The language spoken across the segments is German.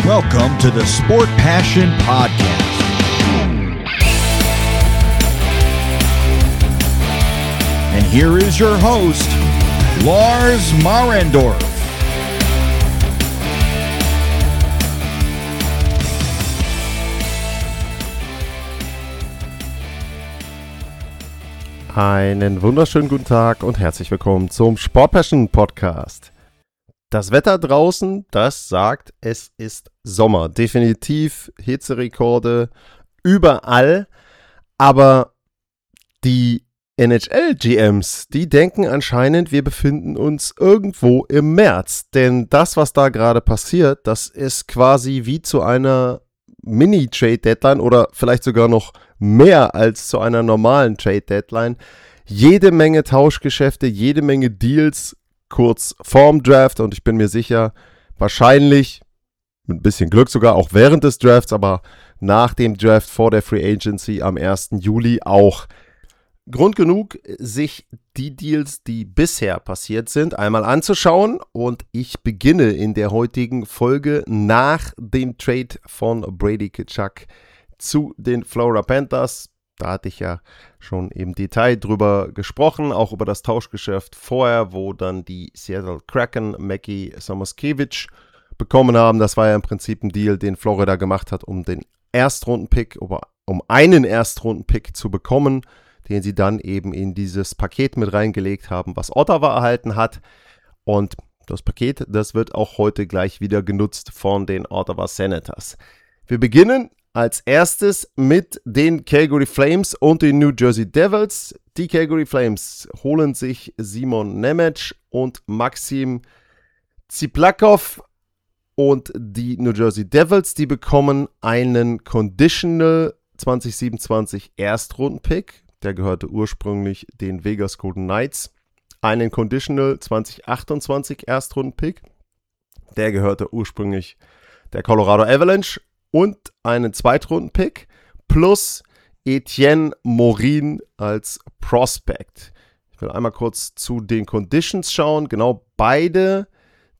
Welcome to the Sport Passion Podcast. And here is your host, Lars Marendorf. Einen wunderschönen guten Tag und herzlich willkommen zum Sport Passion Podcast. Das Wetter draußen, das sagt, es ist Sommer. Definitiv Hitzerekorde überall. Aber die NHL-GMs, die denken anscheinend, wir befinden uns irgendwo im März. Denn das, was da gerade passiert, das ist quasi wie zu einer Mini-Trade-Deadline oder vielleicht sogar noch mehr als zu einer normalen Trade-Deadline. Jede Menge Tauschgeschäfte, jede Menge Deals kurz vorm Draft und ich bin mir sicher, wahrscheinlich mit ein bisschen Glück sogar auch während des Drafts, aber nach dem Draft vor der Free Agency am 1. Juli auch. Grund genug, sich die Deals, die bisher passiert sind, einmal anzuschauen und ich beginne in der heutigen Folge nach dem Trade von Brady Tkachuk zu den Florida Panthers. Da hatte ich ja schon im Detail drüber gesprochen, auch über das Tauschgeschäft vorher, wo dann die Seattle Kraken Mackie Samoskevich bekommen haben. Das war ja im Prinzip ein Deal, den Florida gemacht hat, um den Erstrunden-Pick, um einen Erstrunden-Pick zu bekommen, den sie dann eben in dieses Paket mit reingelegt haben, was Ottawa erhalten hat. Und das Paket, das wird auch heute gleich wieder genutzt von den Ottawa Senators. Wir beginnen als erstes mit den Calgary Flames und den New Jersey Devils. Die Calgary Flames holen sich Simon Nemec und Maxim Ziplakov und die New Jersey Devils, die bekommen einen Conditional 2027 Erstrunden-Pick. Der gehörte ursprünglich den Vegas Golden Knights. Einen Conditional 2028 Erstrunden-Pick. Der gehörte ursprünglich der Colorado Avalanche. Und einen Zweitrunden-Pick plus Etienne Morin als Prospect. Ich will einmal kurz zu den Conditions schauen. Genau, beide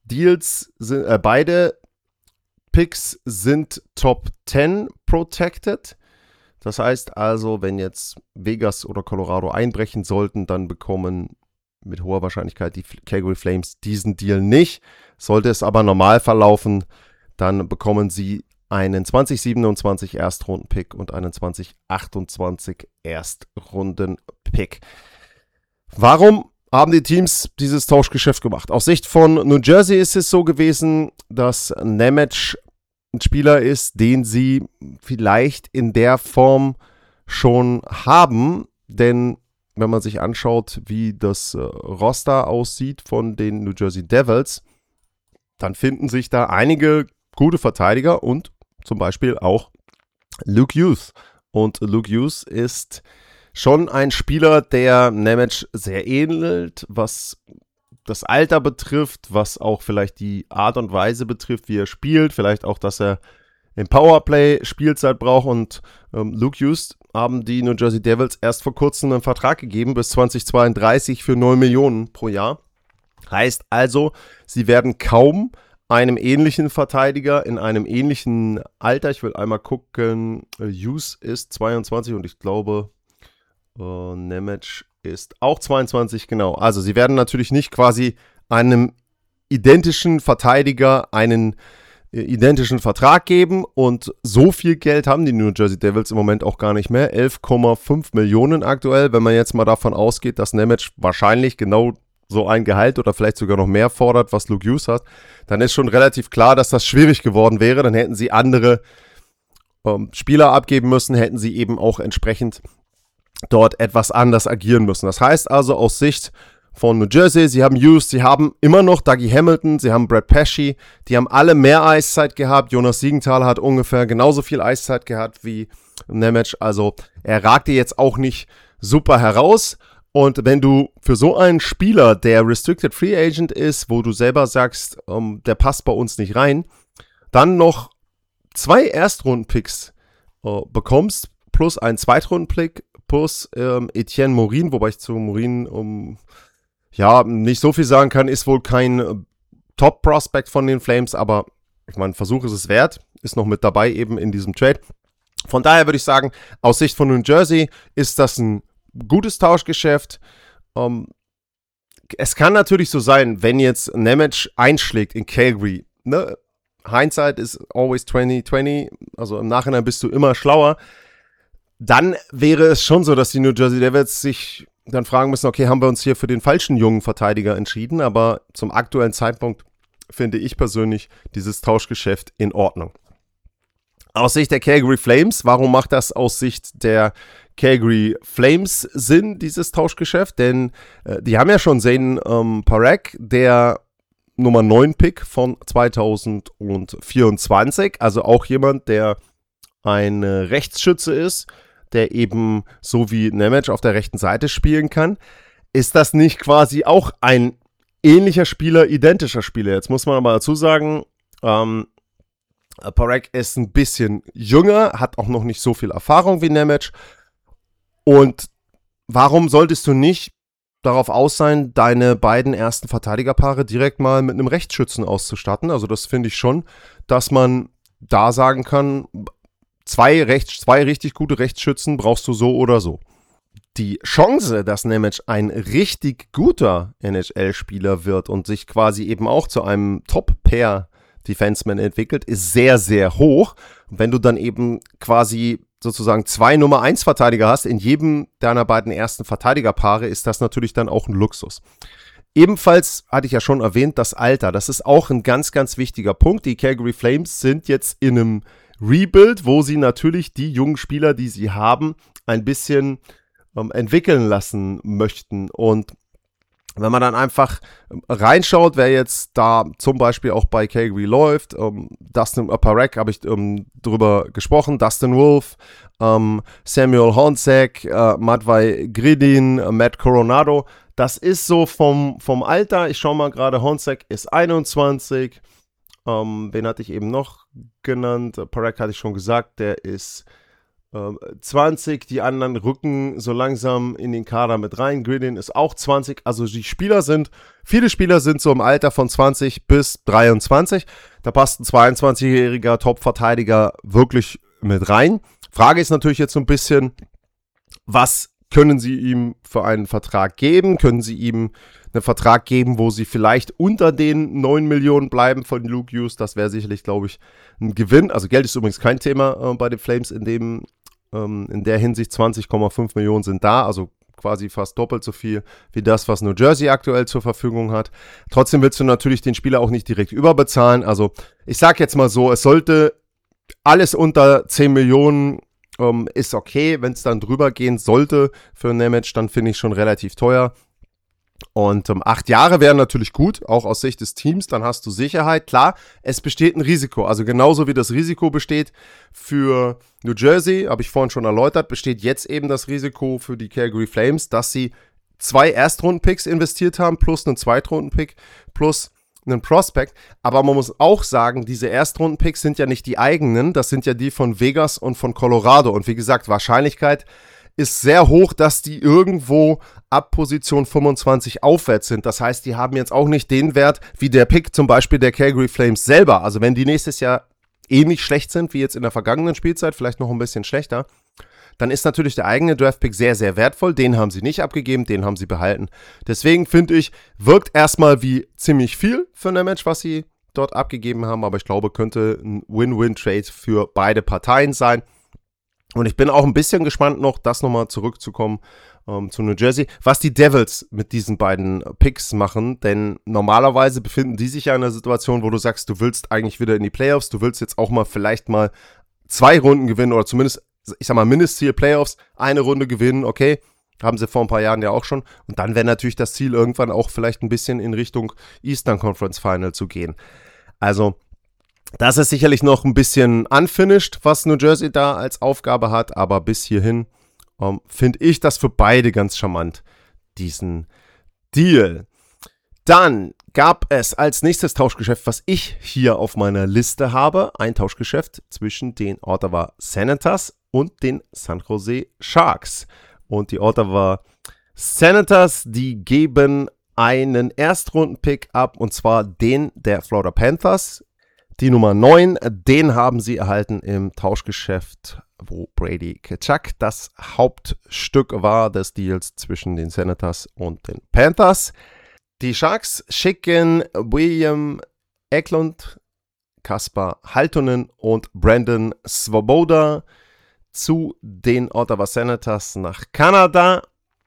Picks sind Top 10 protected. Das heißt also, wenn jetzt Vegas oder Colorado einbrechen sollten, dann bekommen mit hoher Wahrscheinlichkeit die Calgary Flames diesen Deal nicht. Sollte es aber normal verlaufen, dann bekommen sie einen 2027 Erstrunden-Pick und einen 2028 Erstrunden-Pick. Warum haben die Teams dieses Tauschgeschäft gemacht? Aus Sicht von New Jersey ist es so gewesen, dass Nemec ein Spieler ist, den sie vielleicht in der Form schon haben, denn wenn man sich anschaut, wie das Roster aussieht von den New Jersey Devils, dann finden sich da einige gute Verteidiger und zum Beispiel auch Luke Hughes. Und Luke Hughes ist schon ein Spieler, der Nemec sehr ähnelt, was das Alter betrifft, was auch vielleicht die Art und Weise betrifft, wie er spielt. Vielleicht auch, dass er im Powerplay Spielzeit braucht. Und Luke Hughes haben die New Jersey Devils erst vor kurzem einen Vertrag gegeben, bis 2032 für 9 Millionen pro Jahr. Heißt also, sie werden kaum einem ähnlichen Verteidiger in einem ähnlichen Alter. Ich will einmal gucken. Hughes ist 22 und ich glaube, Nemec ist auch 22, genau. Also sie werden natürlich nicht quasi einem identischen Verteidiger einen identischen Vertrag geben und so viel Geld haben die New Jersey Devils im Moment auch gar nicht mehr. 11,5 Millionen aktuell, wenn man jetzt mal davon ausgeht, dass Nemec wahrscheinlich genau so ein Gehalt oder vielleicht sogar noch mehr fordert, was Luke Hughes hat, dann ist schon relativ klar, dass das schwierig geworden wäre. Dann hätten sie andere Spieler abgeben müssen, hätten sie eben auch entsprechend dort etwas anders agieren müssen. Das heißt also aus Sicht von New Jersey, sie haben Hughes, sie haben immer noch Dougie Hamilton, sie haben Brad Pesce, die haben alle mehr Eiszeit gehabt. Jonas Siegenthaler hat ungefähr genauso viel Eiszeit gehabt wie Nemec, also er ragte jetzt auch nicht super heraus. Und wenn du für so einen Spieler, der Restricted Free Agent ist, wo du selber sagst, der passt bei uns nicht rein, dann noch 2 Erstrunden-Picks bekommst, plus einen Zweitrunden-Pick, plus Etienne Morin, wobei ich zu Morin nicht so viel sagen kann, ist wohl kein Top-Prospect von den Flames, aber ich meine, Versuch ist es wert, ist noch mit dabei eben in diesem Trade. Von daher würde ich sagen, aus Sicht von New Jersey ist das ein gutes Tauschgeschäft. Es kann natürlich so sein, wenn jetzt Nemec einschlägt in Calgary, ne? Hindsight is always 20/20, also im Nachhinein bist du immer schlauer. Dann wäre es schon so, dass die New Jersey Devils sich dann fragen müssen, okay, haben wir uns hier für den falschen jungen Verteidiger entschieden, aber zum aktuellen Zeitpunkt finde ich persönlich dieses Tauschgeschäft in Ordnung. Aus Sicht der Calgary Flames, warum macht das aus Sicht der Calgary Flames Sinn, dieses Tauschgeschäft? Denn die haben ja schon Zane Parekh, der Nummer 9 Pick von 2024, also auch jemand, der ein Rechtsschütze ist, der eben so wie Nemec auf der rechten Seite spielen kann. Ist das nicht quasi auch ein ähnlicher Spieler, identischer Spieler? Jetzt muss man aber dazu sagen, Parekh ist ein bisschen jünger, hat auch noch nicht so viel Erfahrung wie Nemec. Und warum solltest du nicht darauf aus sein, deine beiden ersten Verteidigerpaare direkt mal mit einem Rechtsschützen auszustatten? Also das finde ich schon, dass man da sagen kann, zwei richtig gute Rechtsschützen brauchst du so oder so. Die Chance, dass Nemec ein richtig guter NHL-Spieler wird und sich quasi eben auch zu einem Top-Pair-Defenseman entwickelt, ist sehr, sehr hoch. Und wenn du dann eben quasi sozusagen 2 Nummer-1-Verteidiger hast in jedem deiner beiden ersten Verteidigerpaare, ist das natürlich dann auch ein Luxus. Ebenfalls hatte ich ja schon erwähnt, das Alter. Das ist auch ein ganz, ganz wichtiger Punkt. Die Calgary Flames sind jetzt in einem Rebuild, wo sie natürlich die jungen Spieler, die sie haben, ein bisschen entwickeln lassen möchten. Und wenn man dann einfach reinschaut, wer jetzt da zum Beispiel auch bei Calgary läuft, Dustin Parekh habe ich drüber gesprochen, Dustin Wolf, Samuel Honzek, Matvei Gridin, Matt Coronado, das ist so vom Alter, ich schaue mal gerade, Honzek ist 21, wen hatte ich eben noch genannt, Parekh hatte ich schon gesagt, der ist 20, die anderen rücken so langsam in den Kader mit rein. Gridin ist auch 20, also viele Spieler sind so im Alter von 20 bis 23. Da passt ein 22-jähriger Top-Verteidiger wirklich mit rein. Frage ist natürlich jetzt so ein bisschen, was können sie ihm für einen Vertrag geben? Können sie ihm einen Vertrag geben, wo sie vielleicht unter den 9 Millionen bleiben von Luke Hughes? Das wäre sicherlich, glaube ich, ein Gewinn. Also Geld ist übrigens kein Thema bei den Flames in der Hinsicht. 20,5 Millionen sind da, also quasi fast doppelt so viel wie das, was New Jersey aktuell zur Verfügung hat. Trotzdem willst du natürlich den Spieler auch nicht direkt überbezahlen. Also ich sage jetzt mal so, es sollte alles unter 10 Millionen ist okay. Wenn es dann drüber gehen sollte für Nemec, dann finde ich schon relativ teuer. Und 8 Jahre wären natürlich gut, auch aus Sicht des Teams, dann hast du Sicherheit. Klar, es besteht ein Risiko, also genauso wie das Risiko besteht für New Jersey, habe ich vorhin schon erläutert, besteht jetzt eben das Risiko für die Calgary Flames, dass sie 2 Erstrunden-Picks investiert haben, plus einen Zweitrunden-Pick, plus einen Prospect. Aber man muss auch sagen, diese Erstrunden-Picks sind ja nicht die eigenen, das sind ja die von Vegas und von Colorado. Und wie gesagt, Wahrscheinlichkeit ist sehr hoch, dass die irgendwo ab Position 25 aufwärts sind. Das heißt, die haben jetzt auch nicht den Wert wie der Pick zum Beispiel der Calgary Flames selber. Also wenn die nächstes Jahr ähnlich schlecht sind wie jetzt in der vergangenen Spielzeit, vielleicht noch ein bisschen schlechter, dann ist natürlich der eigene Draftpick sehr, sehr wertvoll. Den haben sie nicht abgegeben, den haben sie behalten. Deswegen finde ich, wirkt erstmal wie ziemlich viel für Nemec, was sie dort abgegeben haben, aber ich glaube, könnte ein Win-Win-Trade für beide Parteien sein. Und ich bin auch ein bisschen gespannt noch, das nochmal zurückzukommen zu New Jersey, was die Devils mit diesen beiden Picks machen, denn normalerweise befinden die sich ja in einer Situation, wo du sagst, du willst eigentlich wieder in die Playoffs, du willst jetzt auch mal vielleicht mal 2 Runden gewinnen oder zumindest, ich sag mal, Mindestziel Playoffs, 1 Runde gewinnen, okay, haben sie vor ein paar Jahren ja auch schon und dann wäre natürlich das Ziel irgendwann auch vielleicht ein bisschen in Richtung Eastern Conference Final zu gehen. Also das ist sicherlich noch ein bisschen unfinished, was New Jersey da als Aufgabe hat, aber bis hierhin finde ich das für beide ganz charmant, diesen Deal. Dann gab es als nächstes Tauschgeschäft, was ich hier auf meiner Liste habe, ein Tauschgeschäft zwischen den Ottawa Senators und den San Jose Sharks. Und die Ottawa Senators, die geben einen Erstrunden-Pick ab, und zwar den der Florida Panthers. die Nummer 9, den haben sie erhalten im Tauschgeschäft, wo Brady Tkachuk das Hauptstück war des Deals zwischen den Senators und den Panthers. Die Sharks schicken William Eklund, Kaspar Halttunen und Brandon Svoboda zu den Ottawa Senators nach Kanada.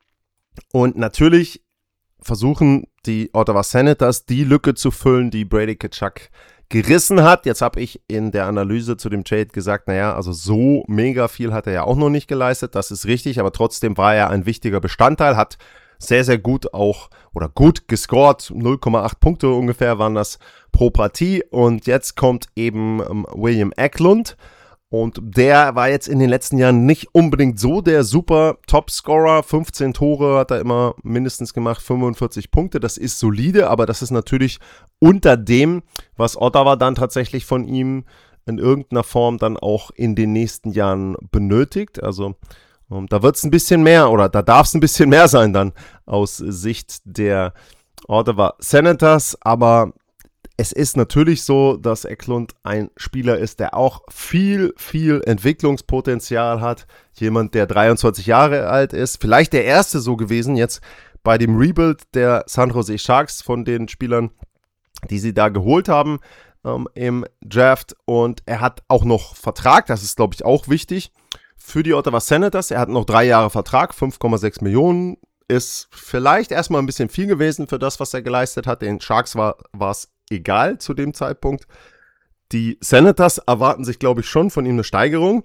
Und natürlich versuchen die Ottawa Senators die Lücke zu füllen, die Brady Tkachuk gerissen hat. Jetzt habe ich in der Analyse zu dem Trade gesagt, naja, also so mega viel hat er ja auch noch nicht geleistet, das ist richtig, aber trotzdem war er ein wichtiger Bestandteil, hat sehr, sehr gut gut gescored, 0,8 Punkte ungefähr waren das pro Partie und jetzt kommt eben William Eklund und der war jetzt in den letzten Jahren nicht unbedingt so der super Topscorer, 15 Tore hat er immer mindestens gemacht, 45 Punkte, das ist solide, aber das ist natürlich unter dem, was Ottawa dann tatsächlich von ihm in irgendeiner Form dann auch in den nächsten Jahren benötigt, also da wird es ein bisschen mehr oder da darf es ein bisschen mehr sein dann aus Sicht der Ottawa Senators, aber es ist natürlich so, dass Eklund ein Spieler ist, der auch viel, viel Entwicklungspotenzial hat. Jemand, der 23 Jahre alt ist, vielleicht der erste so gewesen jetzt bei dem Rebuild der San Jose Sharks von den Spielern, die sie da geholt haben im Draft und er hat auch noch Vertrag, das ist glaube ich auch wichtig. Für die Ottawa Senators, er hat noch 3 Jahre Vertrag, 5,6 Millionen, ist vielleicht erstmal ein bisschen viel gewesen für das, was er geleistet hat. Den Sharks war es egal zu dem Zeitpunkt. Die Senators erwarten sich, glaube ich, schon von ihm eine Steigerung.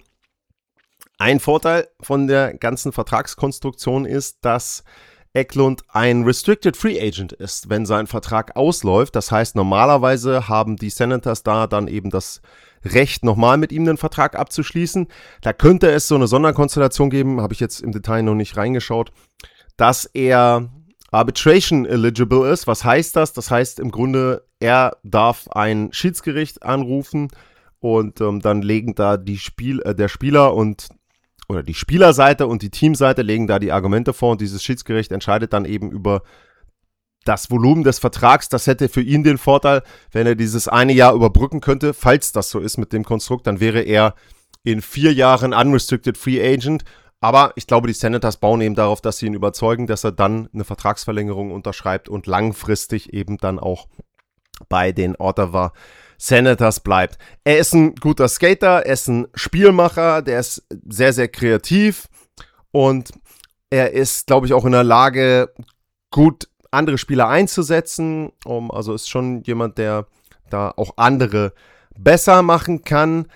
Ein Vorteil von der ganzen Vertragskonstruktion ist, dass Eklund ein Restricted Free Agent ist, wenn sein Vertrag ausläuft. Das heißt, normalerweise haben die Senators da dann eben das Recht, nochmal mit ihm einen Vertrag abzuschließen. Da könnte es so eine Sonderkonstellation geben, habe ich jetzt im Detail noch nicht reingeschaut, dass er Arbitration eligible ist. Was heißt das? Das heißt im Grunde, er darf ein Schiedsgericht anrufen und dann legen da der Spieler oder die Spielerseite und die Teamseite legen da die Argumente vor und dieses Schiedsgericht entscheidet dann eben über das Volumen des Vertrags. Das hätte für ihn den Vorteil, wenn er dieses eine Jahr überbrücken könnte. Falls das so ist mit dem Konstrukt, dann wäre er in 4 Jahren Unrestricted Free Agent. Aber ich glaube, die Senators bauen eben darauf, dass sie ihn überzeugen, dass er dann eine Vertragsverlängerung unterschreibt und langfristig eben dann auch bei den Ottawa Senators bleibt. Er ist ein guter Skater, er ist ein Spielmacher, der ist sehr, sehr kreativ und er ist, glaube ich, auch in der Lage, gut andere Spieler einzusetzen. Also ist schon jemand, der da auch andere besser machen kann.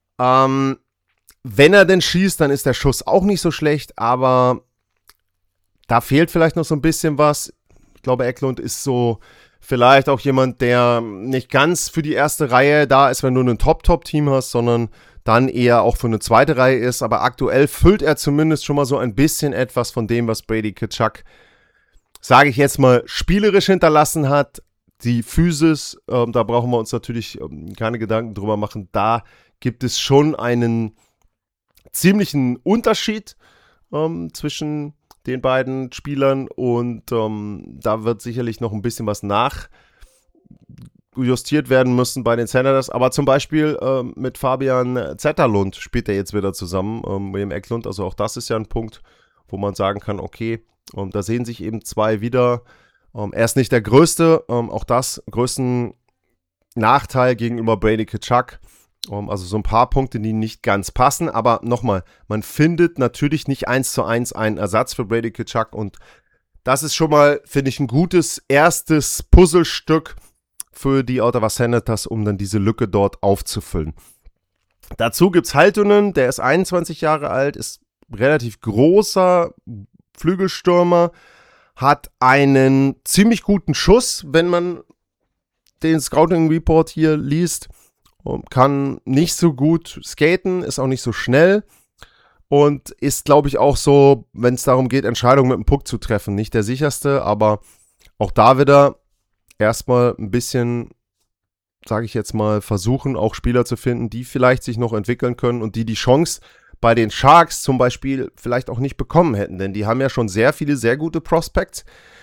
Wenn er denn schießt, dann ist der Schuss auch nicht so schlecht, aber da fehlt vielleicht noch so ein bisschen was. Ich glaube, Eklund ist so vielleicht auch jemand, der nicht ganz für die erste Reihe da ist, wenn du ein Top-Team hast, sondern dann eher auch für eine zweite Reihe ist. Aber aktuell füllt er zumindest schon mal so ein bisschen etwas von dem, was Brady Tkachuk, sage ich jetzt mal, spielerisch hinterlassen hat. Die Physis, da brauchen wir uns natürlich keine Gedanken drüber machen. Da gibt es schon einen ziemlichen Unterschied zwischen den beiden Spielern und da wird sicherlich noch ein bisschen was nachjustiert werden müssen bei den Senators, aber zum Beispiel mit Fabian Zetterlund spielt er jetzt wieder zusammen, William Eklund, also auch das ist ja ein Punkt, wo man sagen kann, okay, da sehen sich eben zwei wieder, er ist nicht der Größte, auch das, größten Nachteil gegenüber Brady Tkachuk, also so ein paar Punkte, die nicht ganz passen, aber nochmal, man findet natürlich nicht 1:1 einen Ersatz für Brady Tkachuk und das ist schon mal, finde ich, ein gutes erstes Puzzlestück für die Ottawa Senators, um dann diese Lücke dort aufzufüllen. Dazu gibt es Halttunen, der ist 21 Jahre alt, ist relativ großer Flügelstürmer, hat einen ziemlich guten Schuss, wenn man den Scouting Report hier liest. Kann nicht so gut skaten, ist auch nicht so schnell und ist, glaube ich, auch so, wenn es darum geht, Entscheidungen mit dem Puck zu treffen, nicht der sicherste, aber auch da wieder erstmal ein bisschen, sage ich jetzt mal, versuchen, auch Spieler zu finden, die vielleicht sich noch entwickeln können und die Chance bei den Sharks zum Beispiel vielleicht auch nicht bekommen hätten, denn die haben ja schon sehr viele, sehr gute Prospects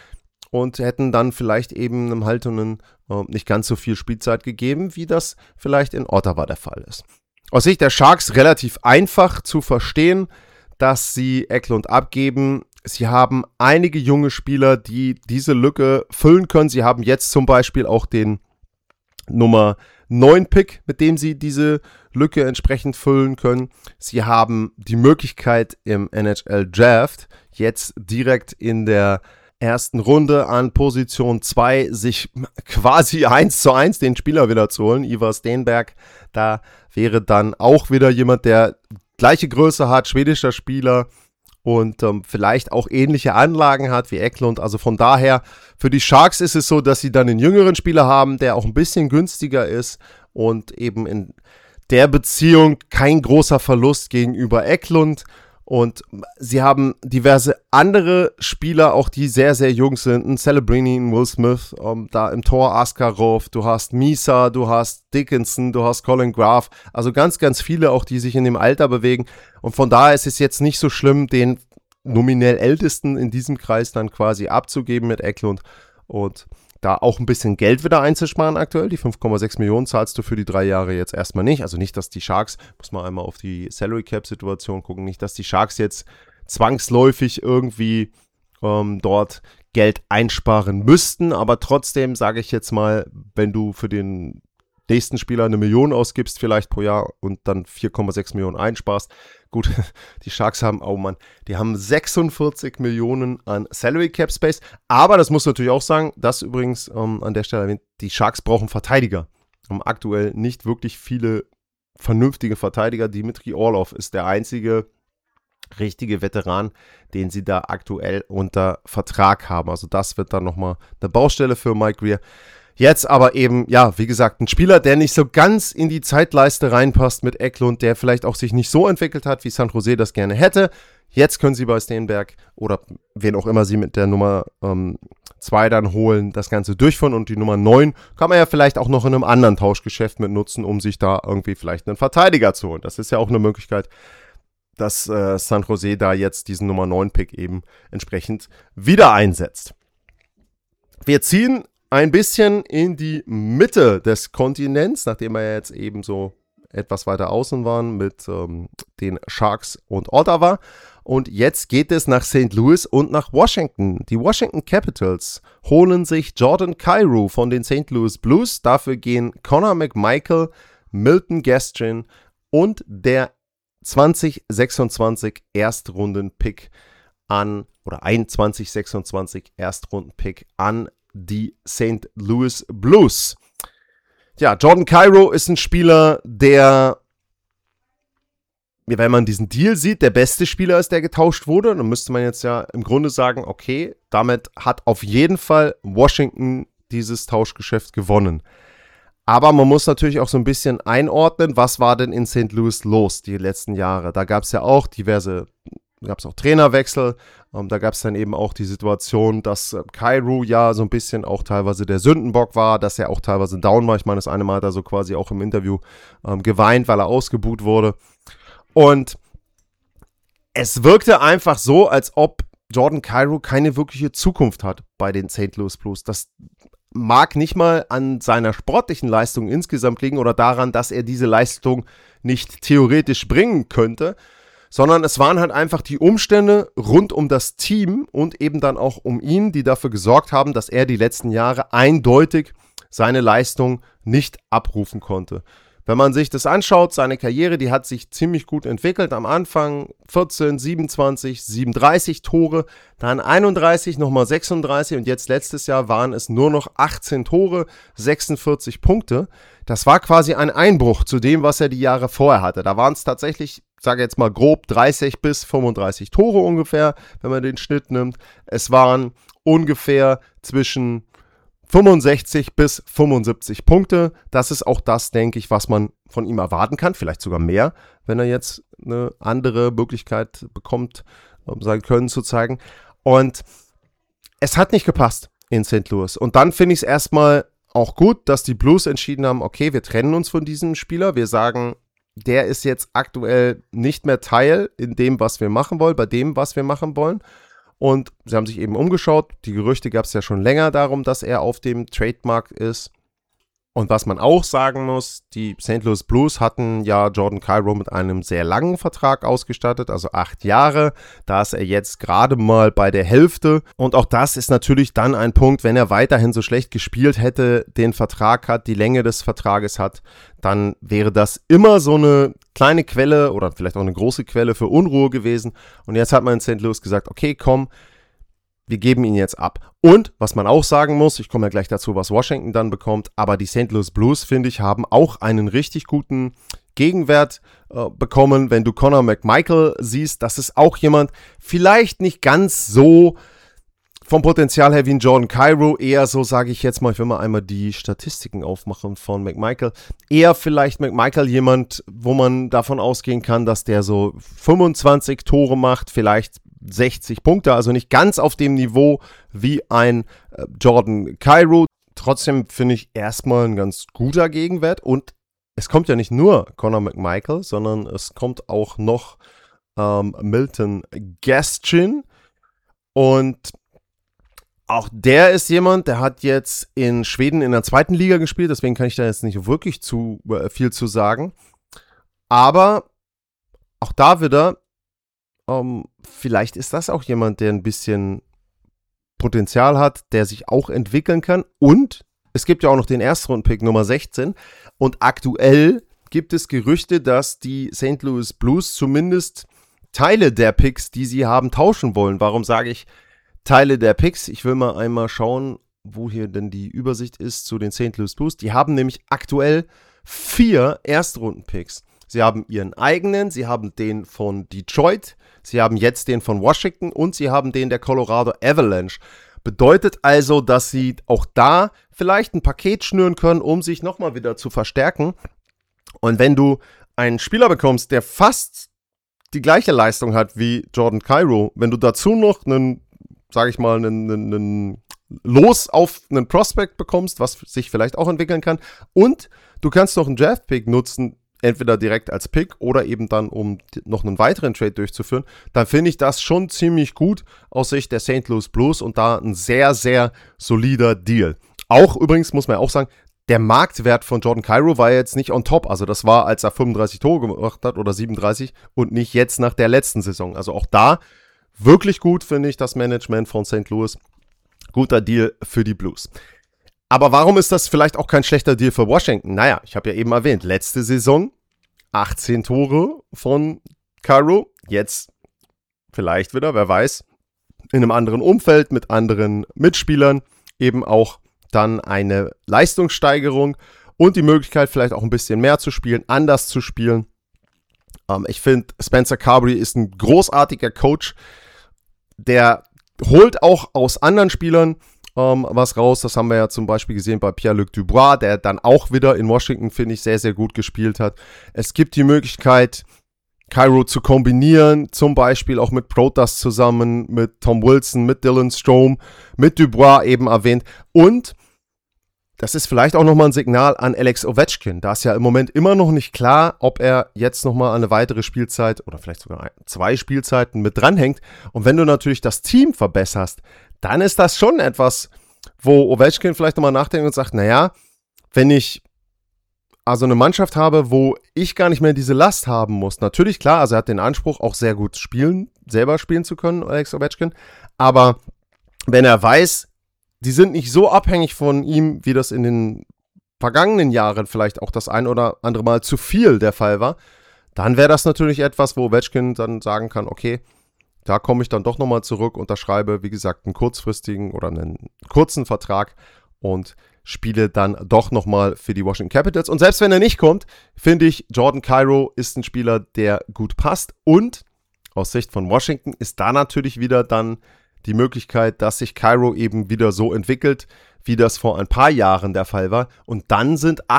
und hätten dann vielleicht eben einem Haltonen nicht ganz so viel Spielzeit gegeben, wie das vielleicht in Ottawa der Fall ist. Aus Sicht der Sharks relativ einfach zu verstehen, dass sie Eklund abgeben. Sie haben einige junge Spieler, die diese Lücke füllen können. Sie haben jetzt zum Beispiel auch den Nummer 9 Pick, mit dem sie diese Lücke entsprechend füllen können. Sie haben die Möglichkeit im NHL Draft jetzt direkt in der ersten Runde an Position 2 sich quasi 1:1 den Spieler wieder zu holen. Ivar Stenberg, da wäre dann auch wieder jemand, der gleiche Größe hat, schwedischer Spieler und vielleicht auch ähnliche Anlagen hat wie Eklund. Also von daher, für die Sharks ist es so, dass sie dann einen jüngeren Spieler haben, der auch ein bisschen günstiger ist und eben in der Beziehung kein großer Verlust gegenüber Eklund. Und sie haben diverse andere Spieler, auch die sehr, sehr jung sind. Ein Celebrini, ein Will Smith, da im Tor Askarov, du hast Misa, du hast Dickinson, du hast Colin Graf. Also ganz, ganz viele auch, die sich in dem Alter bewegen. Und von daher ist es jetzt nicht so schlimm, den nominell Ältesten in diesem Kreis dann quasi abzugeben mit Eklund. Und da auch ein bisschen Geld wieder einzusparen aktuell. Die 5,6 Millionen zahlst du für die 3 Jahre jetzt erstmal nicht. Also nicht, dass die Sharks, muss man einmal auf die Salary Cap Situation gucken, nicht, dass die Sharks jetzt zwangsläufig irgendwie dort Geld einsparen müssten. Aber trotzdem sage ich jetzt mal, wenn du für den nächsten Spieler 1 Million ausgibst vielleicht pro Jahr und dann 4,6 Millionen einsparst. Gut, die Sharks haben, die haben 46 Millionen an Salary Cap Space, aber das muss natürlich auch sagen, das übrigens an der Stelle erwähnt, die Sharks brauchen Verteidiger. Haben aktuell nicht wirklich viele vernünftige Verteidiger. Dimitri Orlov ist der einzige richtige Veteran, den sie da aktuell unter Vertrag haben. Also das wird dann nochmal eine Baustelle für Mike Grier. Jetzt aber eben, ja, wie gesagt, ein Spieler, der nicht so ganz in die Zeitleiste reinpasst mit Eklund, der vielleicht auch sich nicht so entwickelt hat, wie San Jose das gerne hätte. Jetzt können sie bei Stenberg oder wen auch immer sie mit der Nummer 2 dann holen, das Ganze durchführen. Und die Nummer 9 kann man ja vielleicht auch noch in einem anderen Tauschgeschäft mit nutzen, um sich da irgendwie vielleicht einen Verteidiger zu holen. Das ist ja auch eine Möglichkeit, dass San Jose da jetzt diesen Nummer 9 Pick eben entsprechend wieder einsetzt. Wir ziehen ein bisschen in die Mitte des Kontinents, nachdem wir jetzt eben so etwas weiter außen waren mit den Sharks und Ottawa. Und jetzt geht es nach St. Louis und nach Washington. Die Washington Capitals holen sich Jordan Kyrou von den St. Louis Blues. Dafür gehen Connor McMichael, Milton Gastrin und der 2026 Erstrunden-Pick an, oder ein 2026 Erstrunden-Pick an die St. Louis Blues. Ja, Jordan Kyrou ist ein Spieler, der, wenn man diesen Deal sieht, der beste Spieler ist, der getauscht wurde. Dann müsste man jetzt ja im Grunde sagen, okay, damit hat auf jeden Fall Washington dieses Tauschgeschäft gewonnen. Aber man muss natürlich auch so ein bisschen einordnen, was war denn in St. Louis los die letzten Jahre. Da gab es ja auch Trainerwechsel. Da gab es dann eben auch die Situation, dass Kyrou ja so ein bisschen auch teilweise der Sündenbock war, dass er auch teilweise down war. Ich meine, das eine Mal hat er so quasi auch im Interview geweint, weil er ausgebuht wurde. Und es wirkte einfach so, als ob Jordan Kyrou keine wirkliche Zukunft hat bei den St. Louis Blues. Das mag nicht mal an seiner sportlichen Leistung insgesamt liegen oder daran, dass er diese Leistung nicht theoretisch bringen könnte, sondern es waren halt einfach die Umstände rund um das Team und eben dann auch um ihn, die dafür gesorgt haben, dass er die letzten Jahre eindeutig seine Leistung nicht abrufen konnte. Wenn man sich das anschaut, seine Karriere, die hat sich ziemlich gut entwickelt. Am Anfang 14, 27, 37 Tore, dann 31, nochmal 36 und jetzt letztes Jahr waren es nur noch 18 Tore, 46 Punkte. Das war quasi ein Einbruch zu dem, was er die Jahre vorher hatte. Da waren es tatsächlich, ich sage jetzt mal grob, 30 bis 35 Tore ungefähr, wenn man den Schnitt nimmt. Es waren ungefähr zwischen 65 bis 75 Punkte. Das ist auch das, denke ich, was man von ihm erwarten kann. Vielleicht sogar mehr, wenn er jetzt eine andere Möglichkeit bekommt, sein Können zu zeigen. Und es hat nicht gepasst in St. Louis. Und dann finde ich es erstmal auch gut, dass die Blues entschieden haben, okay, wir trennen uns von diesem Spieler. Wir sagen, der ist jetzt aktuell nicht mehr Teil in dem, was wir machen wollen, bei dem, was wir machen wollen. Und sie haben sich eben umgeschaut. Die Gerüchte gab es ja schon länger darum, dass er auf dem Trademark ist. Und was man auch sagen muss, die St. Louis Blues hatten ja Jordan Kyrou mit einem sehr langen Vertrag ausgestattet, also 8 Jahre. Da ist er jetzt gerade mal bei der Hälfte. Und auch das ist natürlich dann ein Punkt, wenn er weiterhin so schlecht gespielt hätte, den Vertrag hat, die Länge des Vertrages hat, dann wäre das immer so eine kleine Quelle oder vielleicht auch eine große Quelle für Unruhe gewesen. Und jetzt hat man in St. Louis gesagt, okay, komm, wir geben ihn jetzt ab. Und, was man auch sagen muss, ich komme ja gleich dazu, was Washington dann bekommt, aber die St. Louis Blues, finde ich, haben auch einen richtig guten Gegenwert bekommen. Wenn du Connor McMichael siehst, das ist auch jemand, vielleicht nicht ganz so vom Potenzial her wie ein Jordan Kyrou, eher so, sage ich jetzt mal, ich will mal einmal die Statistiken aufmachen von McMichael, eher vielleicht McMichael jemand, wo man davon ausgehen kann, dass der so 25 Tore macht, vielleicht 60 Punkte, also nicht ganz auf dem Niveau wie ein Jordan Kyrou. Trotzdem finde ich erstmal ein ganz guter Gegenwert und es kommt ja nicht nur Connor McMichael, sondern es kommt auch noch Milton Gaskin und auch der ist jemand, der hat jetzt in Schweden in der 2. Liga gespielt, deswegen kann ich da jetzt nicht wirklich viel zu sagen, aber auch da wieder vielleicht ist das auch jemand, der ein bisschen Potenzial hat, der sich auch entwickeln kann. Und es gibt ja auch noch den Erstrunden-Pick Nummer 16. Und aktuell gibt es Gerüchte, dass die St. Louis Blues zumindest Teile der Picks, die sie haben, tauschen wollen. Warum sage ich Teile der Picks? Ich will mal einmal schauen, wo hier denn die Übersicht ist zu den St. Louis Blues. Die haben nämlich aktuell 4 Erstrunden-Picks. Sie haben ihren eigenen, sie haben den von Detroit, sie haben jetzt den von Washington und sie haben den der Colorado Avalanche. Bedeutet also, dass sie auch da vielleicht ein Paket schnüren können, um sich nochmal wieder zu verstärken. Und wenn du einen Spieler bekommst, der fast die gleiche Leistung hat wie Jordan Kyrou, wenn du dazu noch einen Los auf einen Prospect bekommst, was sich vielleicht auch entwickeln kann, und du kannst noch einen Draft-Pick nutzen, entweder direkt als Pick oder eben dann, um noch einen weiteren Trade durchzuführen, dann finde ich das schon ziemlich gut aus Sicht der St. Louis Blues und da ein sehr, sehr solider Deal. Auch übrigens muss man auch sagen, der Marktwert von Jordan Kyrou war jetzt nicht on top, also das war, als er 35 Tore gemacht hat oder 37 und nicht jetzt nach der letzten Saison. Also auch da wirklich gut, finde ich, das Management von St. Louis. Guter Deal für die Blues. Aber warum ist das vielleicht auch kein schlechter Deal für Washington? Naja, ich habe ja eben erwähnt, letzte Saison 18 Tore von Kyrou. Jetzt vielleicht wieder, wer weiß, in einem anderen Umfeld mit anderen Mitspielern eben auch dann eine Leistungssteigerung und die Möglichkeit vielleicht auch ein bisschen mehr zu spielen, anders zu spielen. Ich finde, Spencer Carbery ist ein großartiger Coach, der holt auch aus anderen Spielern was raus. Das haben wir ja zum Beispiel gesehen bei Pierre-Luc Dubois, der dann auch wieder in Washington, finde ich, sehr, sehr gut gespielt hat. Es gibt die Möglichkeit, Kyrou zu kombinieren, zum Beispiel auch mit Protas zusammen, mit Tom Wilson, mit Dylan Strome, mit Dubois eben erwähnt. Und das ist vielleicht auch nochmal ein Signal an Alex Ovechkin. Da ist ja im Moment immer noch nicht klar, ob er jetzt nochmal eine weitere Spielzeit oder vielleicht sogar 2 Spielzeiten mit dranhängt. Und wenn du natürlich das Team verbesserst, dann ist das schon etwas, wo Ovechkin vielleicht nochmal nachdenkt und sagt, naja, wenn ich also eine Mannschaft habe, wo ich gar nicht mehr diese Last haben muss. Natürlich, klar, also er hat den Anspruch, auch sehr gut selber spielen zu können, Alex Ovechkin. Aber wenn er weiß, die sind nicht so abhängig von ihm, wie das in den vergangenen Jahren vielleicht auch das ein oder andere Mal zu viel der Fall war, dann wäre das natürlich etwas, wo Ovechkin dann sagen kann, okay, da komme ich dann doch nochmal zurück, unterschreibe, wie gesagt, einen kurzfristigen oder einen kurzen Vertrag und spiele dann doch nochmal für die Washington Capitals. Und selbst wenn er nicht kommt, finde ich, Jordan Kyrou ist ein Spieler, der gut passt. Und aus Sicht von Washington ist da natürlich wieder dann die Möglichkeit, dass sich Kyrou eben wieder so entwickelt, wie das vor ein paar Jahren der Fall war. Und dann sind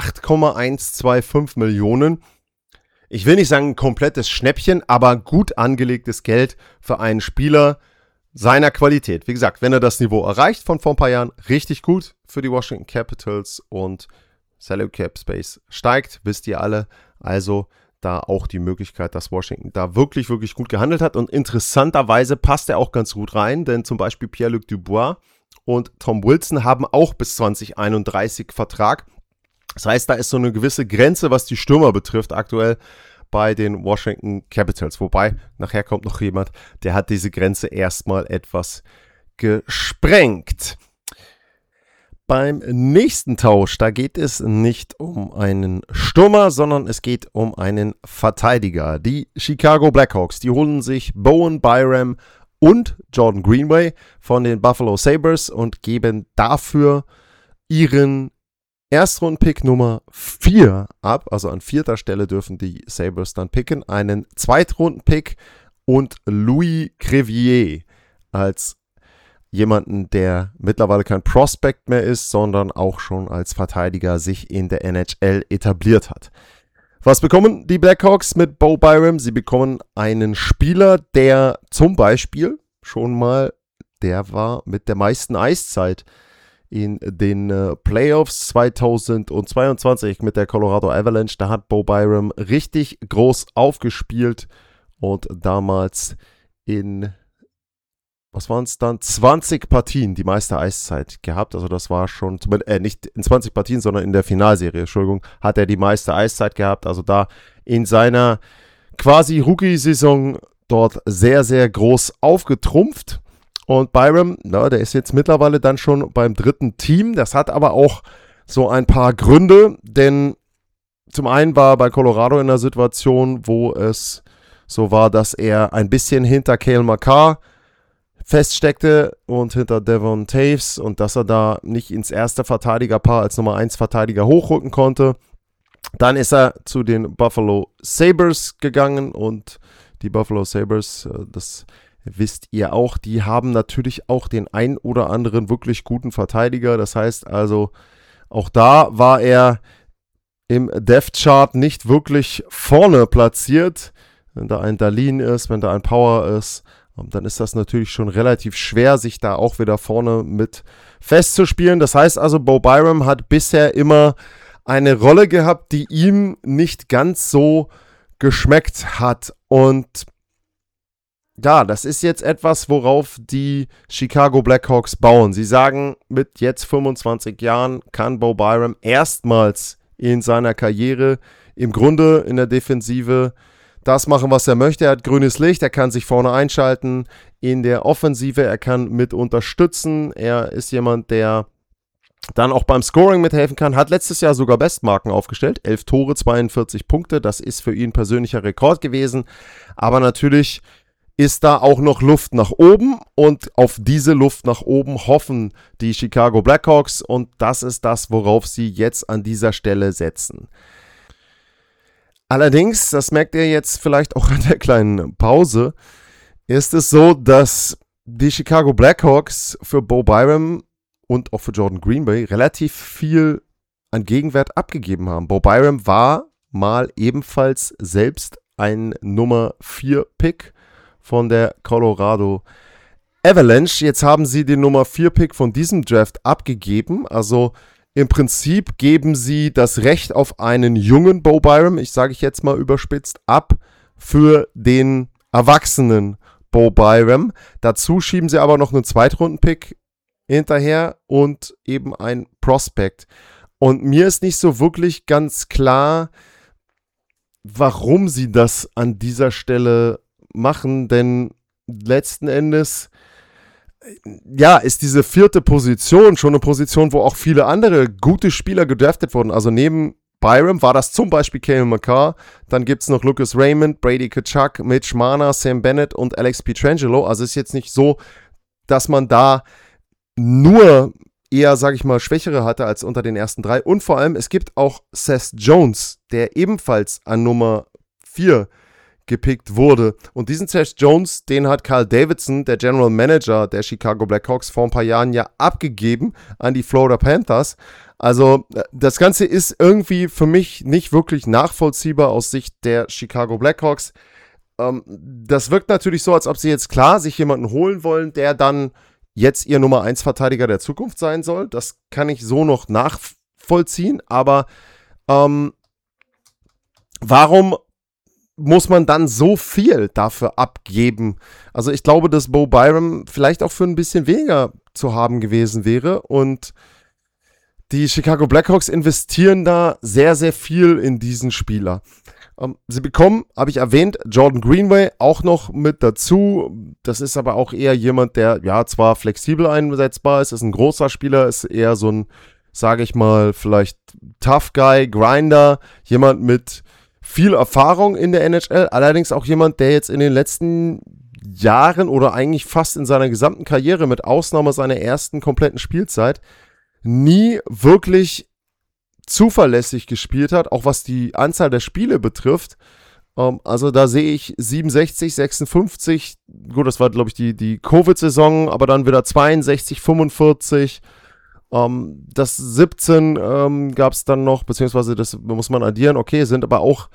8,125 Millionen, ich will nicht sagen ein komplettes Schnäppchen, aber gut angelegtes Geld für einen Spieler seiner Qualität. Wie gesagt, wenn er das Niveau erreicht von vor ein paar Jahren, richtig gut für die Washington Capitals und Salary Cap Space steigt, wisst ihr alle. Also da auch die Möglichkeit, dass Washington da wirklich, wirklich gut gehandelt hat. Und interessanterweise passt er auch ganz gut rein, denn zum Beispiel Pierre-Luc Dubois und Tom Wilson haben auch bis 2031 Vertrag. Das heißt, da ist so eine gewisse Grenze, was die Stürmer betrifft, aktuell bei den Washington Capitals. Wobei, nachher kommt noch jemand, der hat diese Grenze erstmal etwas gesprengt. Beim nächsten Tausch, da geht es nicht um einen Stürmer, sondern es geht um einen Verteidiger. Die Chicago Blackhawks, die holen sich Bowen Byram und Jordan Greenway von den Buffalo Sabres und geben dafür ihren Erstrundenpick Nummer 4 ab. Also an 4. Stelle dürfen die Sabres dann picken. Einen Zweitrunden-Pick und Louis Crevier als jemanden, der mittlerweile kein Prospect mehr ist, sondern auch schon als Verteidiger sich in der NHL etabliert hat. Was bekommen die Blackhawks mit Bo Byram? Sie bekommen einen Spieler, der zum Beispiel schon mal, der war mit der meisten Eiszeit in den Playoffs 2022 mit der Colorado Avalanche. Da hat Bo Byram richtig groß aufgespielt und damals in, was waren es dann, 20 Partien die meiste Eiszeit gehabt. Also das war schon, nicht in 20 Partien, sondern in der Finalserie, Entschuldigung, hat er die meiste Eiszeit gehabt. Also da in seiner quasi Rookie-Saison dort sehr, sehr groß aufgetrumpft. Und Byram, der ist jetzt mittlerweile dann schon beim 3. Team. Das hat aber auch so ein paar Gründe, denn zum einen war er bei Colorado in einer Situation, wo es so war, dass er ein bisschen hinter Cale Makar feststeckte und hinter Devon Toews und dass er da nicht ins erste Verteidigerpaar als Nummer 1 Verteidiger hochrücken konnte. Dann ist er zu den Buffalo Sabres gegangen und die Buffalo Sabres, das wisst ihr auch, die haben natürlich auch den ein oder anderen wirklich guten Verteidiger. Das heißt also, auch da war er im Depth-Chart nicht wirklich vorne platziert. Wenn da ein Dahlin ist, wenn da ein Power ist, dann ist das natürlich schon relativ schwer, sich da auch wieder vorne mit festzuspielen. Das heißt also, Bo Byram hat bisher immer eine Rolle gehabt, die ihm nicht ganz so geschmeckt hat. Und ja, das ist jetzt etwas, worauf die Chicago Blackhawks bauen. Sie sagen, mit jetzt 25 Jahren kann Bo Byram erstmals in seiner Karriere im Grunde in der Defensive das machen, was er möchte. Er hat grünes Licht, er kann sich vorne einschalten in der Offensive, er kann mit unterstützen. Er ist jemand, der dann auch beim Scoring mithelfen kann. Hat letztes Jahr sogar Bestmarken aufgestellt. 11 Tore, 42 Punkte. Das ist für ihn ein persönlicher Rekord gewesen. Aber natürlich ist da auch noch Luft nach oben und auf diese Luft nach oben hoffen die Chicago Blackhawks und das ist das, worauf sie jetzt an dieser Stelle setzen. Allerdings, das merkt ihr jetzt vielleicht auch an der kleinen Pause, ist es so, dass die Chicago Blackhawks für Bo Byram und auch für Jordan Greenway relativ viel an Gegenwert abgegeben haben. Bo Byram war mal ebenfalls selbst ein Nummer 4 Pick von der Colorado Avalanche. Jetzt haben sie den Nummer 4 Pick von diesem Draft abgegeben. Also im Prinzip geben sie das Recht auf einen jungen Bo Byram, ich sage jetzt mal überspitzt, ab für den erwachsenen Bo Byram. Dazu schieben sie aber noch einen Zweitrunden-Pick hinterher und eben ein Prospect. Und mir ist nicht so wirklich ganz klar, warum sie das an dieser Stelle machen, denn letzten Endes ist diese 4. Position schon eine Position, wo auch viele andere gute Spieler gedraftet wurden. Also neben Byram war das zum Beispiel Cale Makar, dann gibt es noch Lucas Raymond, Brady Tkachuk, Mitch Marner, Sam Bennett und Alex Pietrangelo. Also ist jetzt nicht so, dass man da nur eher, sage ich mal, Schwächere hatte als unter den ersten 3. Und vor allem, es gibt auch Seth Jones, der ebenfalls an Nummer 4 gepickt wurde. Und diesen Seth Jones, den hat Carl Davidson, der General Manager der Chicago Blackhawks, vor ein paar Jahren ja abgegeben an die Florida Panthers. Also das Ganze ist irgendwie für mich nicht wirklich nachvollziehbar aus Sicht der Chicago Blackhawks. Das wirkt natürlich so, als ob sie jetzt klar sich jemanden holen wollen, der dann jetzt ihr Nummer 1 Verteidiger der Zukunft sein soll. Das kann ich so noch nachvollziehen, aber warum muss man dann so viel dafür abgeben? Also ich glaube, dass Bo Byram vielleicht auch für ein bisschen weniger zu haben gewesen wäre und die Chicago Blackhawks investieren da sehr, sehr viel in diesen Spieler. Sie bekommen, habe ich erwähnt, Jordan Greenway auch noch mit dazu. Das ist aber auch eher jemand, der ja zwar flexibel einsetzbar ist ein großer Spieler, ist eher so ein, sage ich mal, vielleicht Tough Guy, Grinder, jemand mit viel Erfahrung in der NHL, allerdings auch jemand, der jetzt in den letzten Jahren oder eigentlich fast in seiner gesamten Karriere, mit Ausnahme seiner ersten kompletten Spielzeit, nie wirklich zuverlässig gespielt hat, auch was die Anzahl der Spiele betrifft. Also da sehe ich 67, 56, gut, das war glaube ich die Covid-Saison, aber dann wieder 62, 45, das 17 gab es dann noch, beziehungsweise das muss man addieren, okay, sind aber auch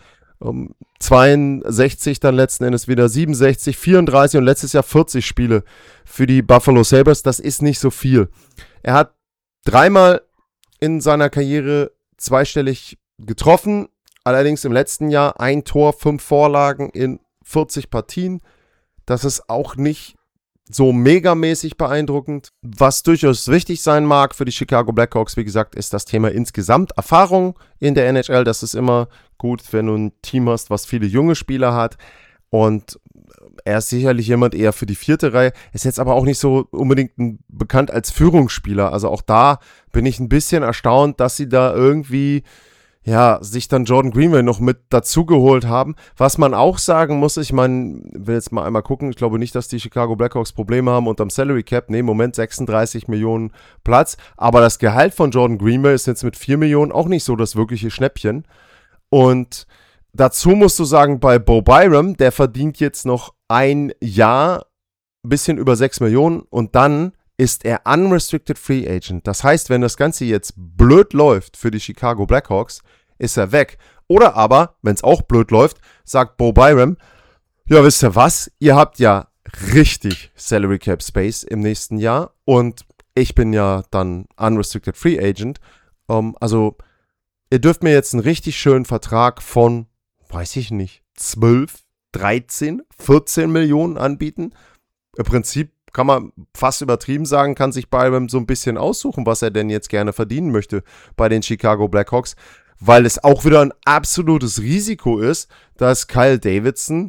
62, dann letzten Endes wieder 67, 34 und letztes Jahr 40 Spiele für die Buffalo Sabres, das ist nicht so viel. Er hat 3-mal in seiner Karriere zweistellig getroffen, allerdings im letzten Jahr 1 Tor, 5 Vorlagen in 40 Partien. Das ist auch nicht so megamäßig beeindruckend. Was durchaus wichtig sein mag für die Chicago Blackhawks, wie gesagt, ist das Thema insgesamt Erfahrung in der NHL. Das ist immer gut, wenn du ein Team hast, was viele junge Spieler hat. Und er ist sicherlich jemand eher für die 4. Reihe. Ist jetzt aber auch nicht so unbedingt bekannt als Führungsspieler. Also auch da bin ich ein bisschen erstaunt, dass sie da irgendwie sich dann Jordan Greenway noch mit dazugeholt haben. Was man auch sagen muss, ich meine, will jetzt mal einmal gucken, ich glaube nicht, dass die Chicago Blackhawks Probleme haben unterm Salary Cap. Nee, im Moment 36 Millionen Platz. Aber das Gehalt von Jordan Greenway ist jetzt mit 4 Millionen auch nicht so das wirkliche Schnäppchen. Und dazu musst du sagen, bei Bo Byram, der verdient jetzt noch ein Jahr ein bisschen über 6 Millionen und dann ist er Unrestricted Free Agent. Das heißt, wenn das Ganze jetzt blöd läuft für die Chicago Blackhawks, ist er weg. Oder aber, wenn es auch blöd läuft, sagt Bo Byram, ja, wisst ihr was? Ihr habt ja richtig Salary Cap Space im nächsten Jahr und ich bin ja dann Unrestricted Free Agent. Also, ihr dürft mir jetzt einen richtig schönen Vertrag von, weiß ich nicht, 12, 13, 14 Millionen anbieten. Im Prinzip kann man fast übertrieben sagen, kann sich Byram so ein bisschen aussuchen, was er denn jetzt gerne verdienen möchte bei den Chicago Blackhawks, weil es auch wieder ein absolutes Risiko ist, dass Kyle Davidson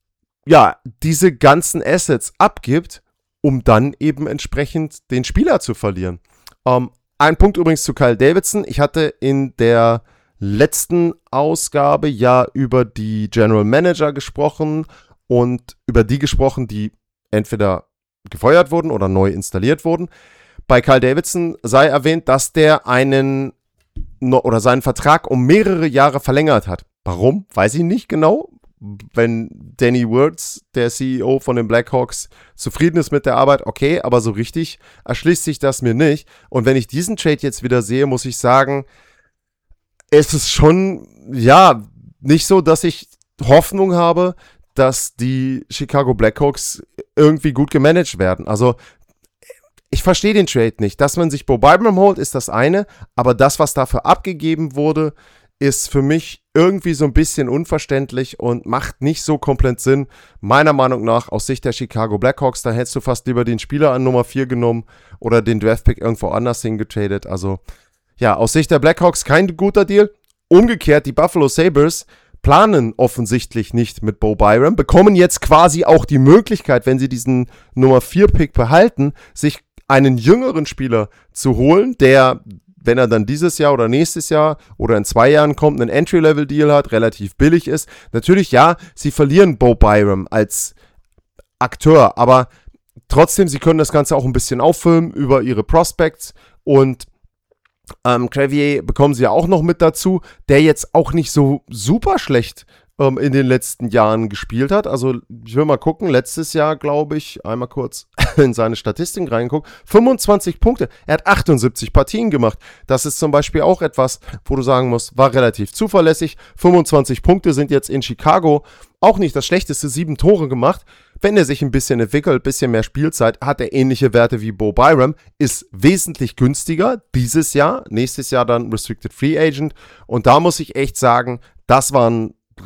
diese ganzen Assets abgibt, um dann eben entsprechend den Spieler zu verlieren. Ein Punkt übrigens zu Kyle Davidson. Ich hatte in der letzten Ausgabe über die General Manager gesprochen und über die gesprochen, die entweder gefeuert wurden oder neu installiert wurden. Bei Kyle Davidson sei erwähnt, dass der seinen Vertrag um mehrere Jahre verlängert hat. Warum? Weiß ich nicht genau. Wenn Danny Wirtz, der CEO von den Blackhawks, zufrieden ist mit der Arbeit, okay, aber so richtig erschließt sich das mir nicht. Und wenn ich diesen Trade jetzt wieder sehe, muss ich sagen, es ist schon, nicht so, dass ich Hoffnung habe, dass die Chicago Blackhawks irgendwie gut gemanagt werden. Also, ich verstehe den Trade nicht. Dass man sich Bo Byram holt, ist das eine, aber das, was dafür abgegeben wurde, ist für mich irgendwie so ein bisschen unverständlich und macht nicht so komplett Sinn. Meiner Meinung nach, aus Sicht der Chicago Blackhawks, da hättest du fast lieber den Spieler an Nummer 4 genommen oder den Draftpick irgendwo anders hingetradet. Also, aus Sicht der Blackhawks kein guter Deal. Umgekehrt, die Buffalo Sabres planen offensichtlich nicht mit Bo Byram, bekommen jetzt quasi auch die Möglichkeit, wenn sie diesen Nummer 4-Pick behalten, sich einen jüngeren Spieler zu holen, der, wenn er dann dieses Jahr oder nächstes Jahr oder in 2 Jahren kommt, einen Entry-Level-Deal hat, relativ billig ist. Natürlich, sie verlieren Bo Byram als Akteur, aber trotzdem, sie können das Ganze auch ein bisschen auffüllen über ihre Prospects und Crevier bekommen sie ja auch noch mit dazu, der jetzt auch nicht so super schlecht in den letzten Jahren gespielt hat. Also ich will mal gucken, letztes Jahr glaube ich, einmal kurz in seine Statistiken reingucken, 25 Punkte, er hat 78 Partien gemacht. Das ist zum Beispiel auch etwas, wo du sagen musst, war relativ zuverlässig. 25 Punkte sind jetzt in Chicago auch nicht das schlechteste, 7 Tore gemacht. Wenn er sich ein bisschen entwickelt, ein bisschen mehr Spielzeit, hat er ähnliche Werte wie Bo Byram, ist wesentlich günstiger dieses Jahr, nächstes Jahr dann Restricted Free Agent. Und da muss ich echt sagen, das war ein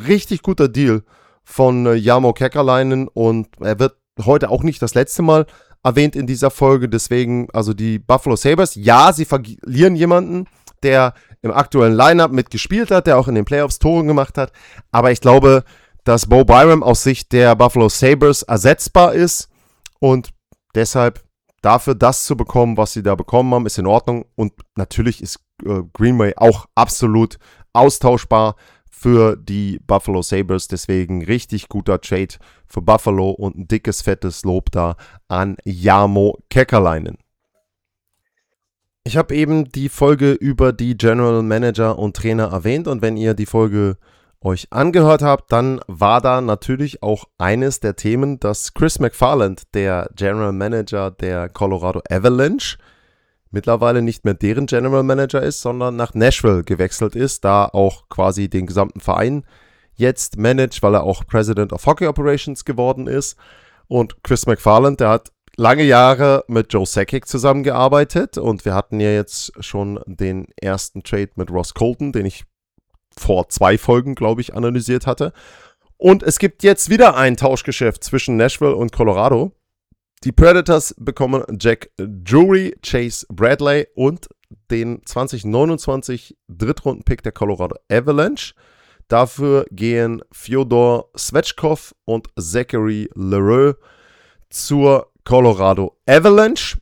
richtig guter Deal von Jarmo Kekäläinen und er wird heute auch nicht das letzte Mal erwähnt in dieser Folge. Deswegen, also die Buffalo Sabres, ja, sie verlieren jemanden, der im aktuellen Lineup mitgespielt hat, der auch in den Playoffs Tore gemacht hat. Aber ich glaube, dass Bo Byram aus Sicht der Buffalo Sabres ersetzbar ist und deshalb dafür das zu bekommen, was sie da bekommen haben, ist in Ordnung. Und natürlich ist Greenway auch absolut austauschbar für die Buffalo Sabres. Deswegen richtig guter Trade für Buffalo und ein dickes, fettes Lob da an Jarmo Kekäläinen. Ich habe eben die Folge über die General Manager und Trainer erwähnt und wenn ihr die Folge euch angehört habt, dann war da natürlich auch eines der Themen, dass Chris McFarland, der General Manager der Colorado Avalanche, mittlerweile nicht mehr deren General Manager ist, sondern nach Nashville gewechselt ist, da auch quasi den gesamten Verein jetzt managt, weil er auch President of Hockey Operations geworden ist. Und Chris McFarland, der hat lange Jahre mit Joe Sakic zusammengearbeitet und wir hatten ja jetzt schon den ersten Trade mit Ross Colton, den ich vor 2 Folgen, glaube ich, analysiert hatte. Und es gibt jetzt wieder ein Tauschgeschäft zwischen Nashville und Colorado. Die Predators bekommen Jack Drury, Chase Bradley und den 2029 Drittrunden-Pick der Colorado Avalanche. Dafür gehen Fyodor Svechkov und Zachary Leroux zur Colorado Avalanche.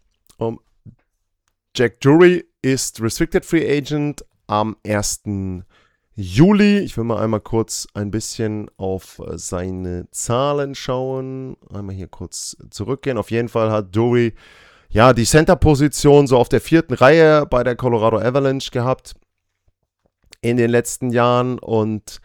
Jack Drury ist Restricted Free Agent am 1. Juli. Ich will mal einmal kurz ein bisschen auf seine Zahlen schauen. Einmal hier kurz zurückgehen. Auf jeden Fall hat Drury ja die Center-Position so auf der 4. Reihe bei der Colorado Avalanche gehabt in den letzten Jahren und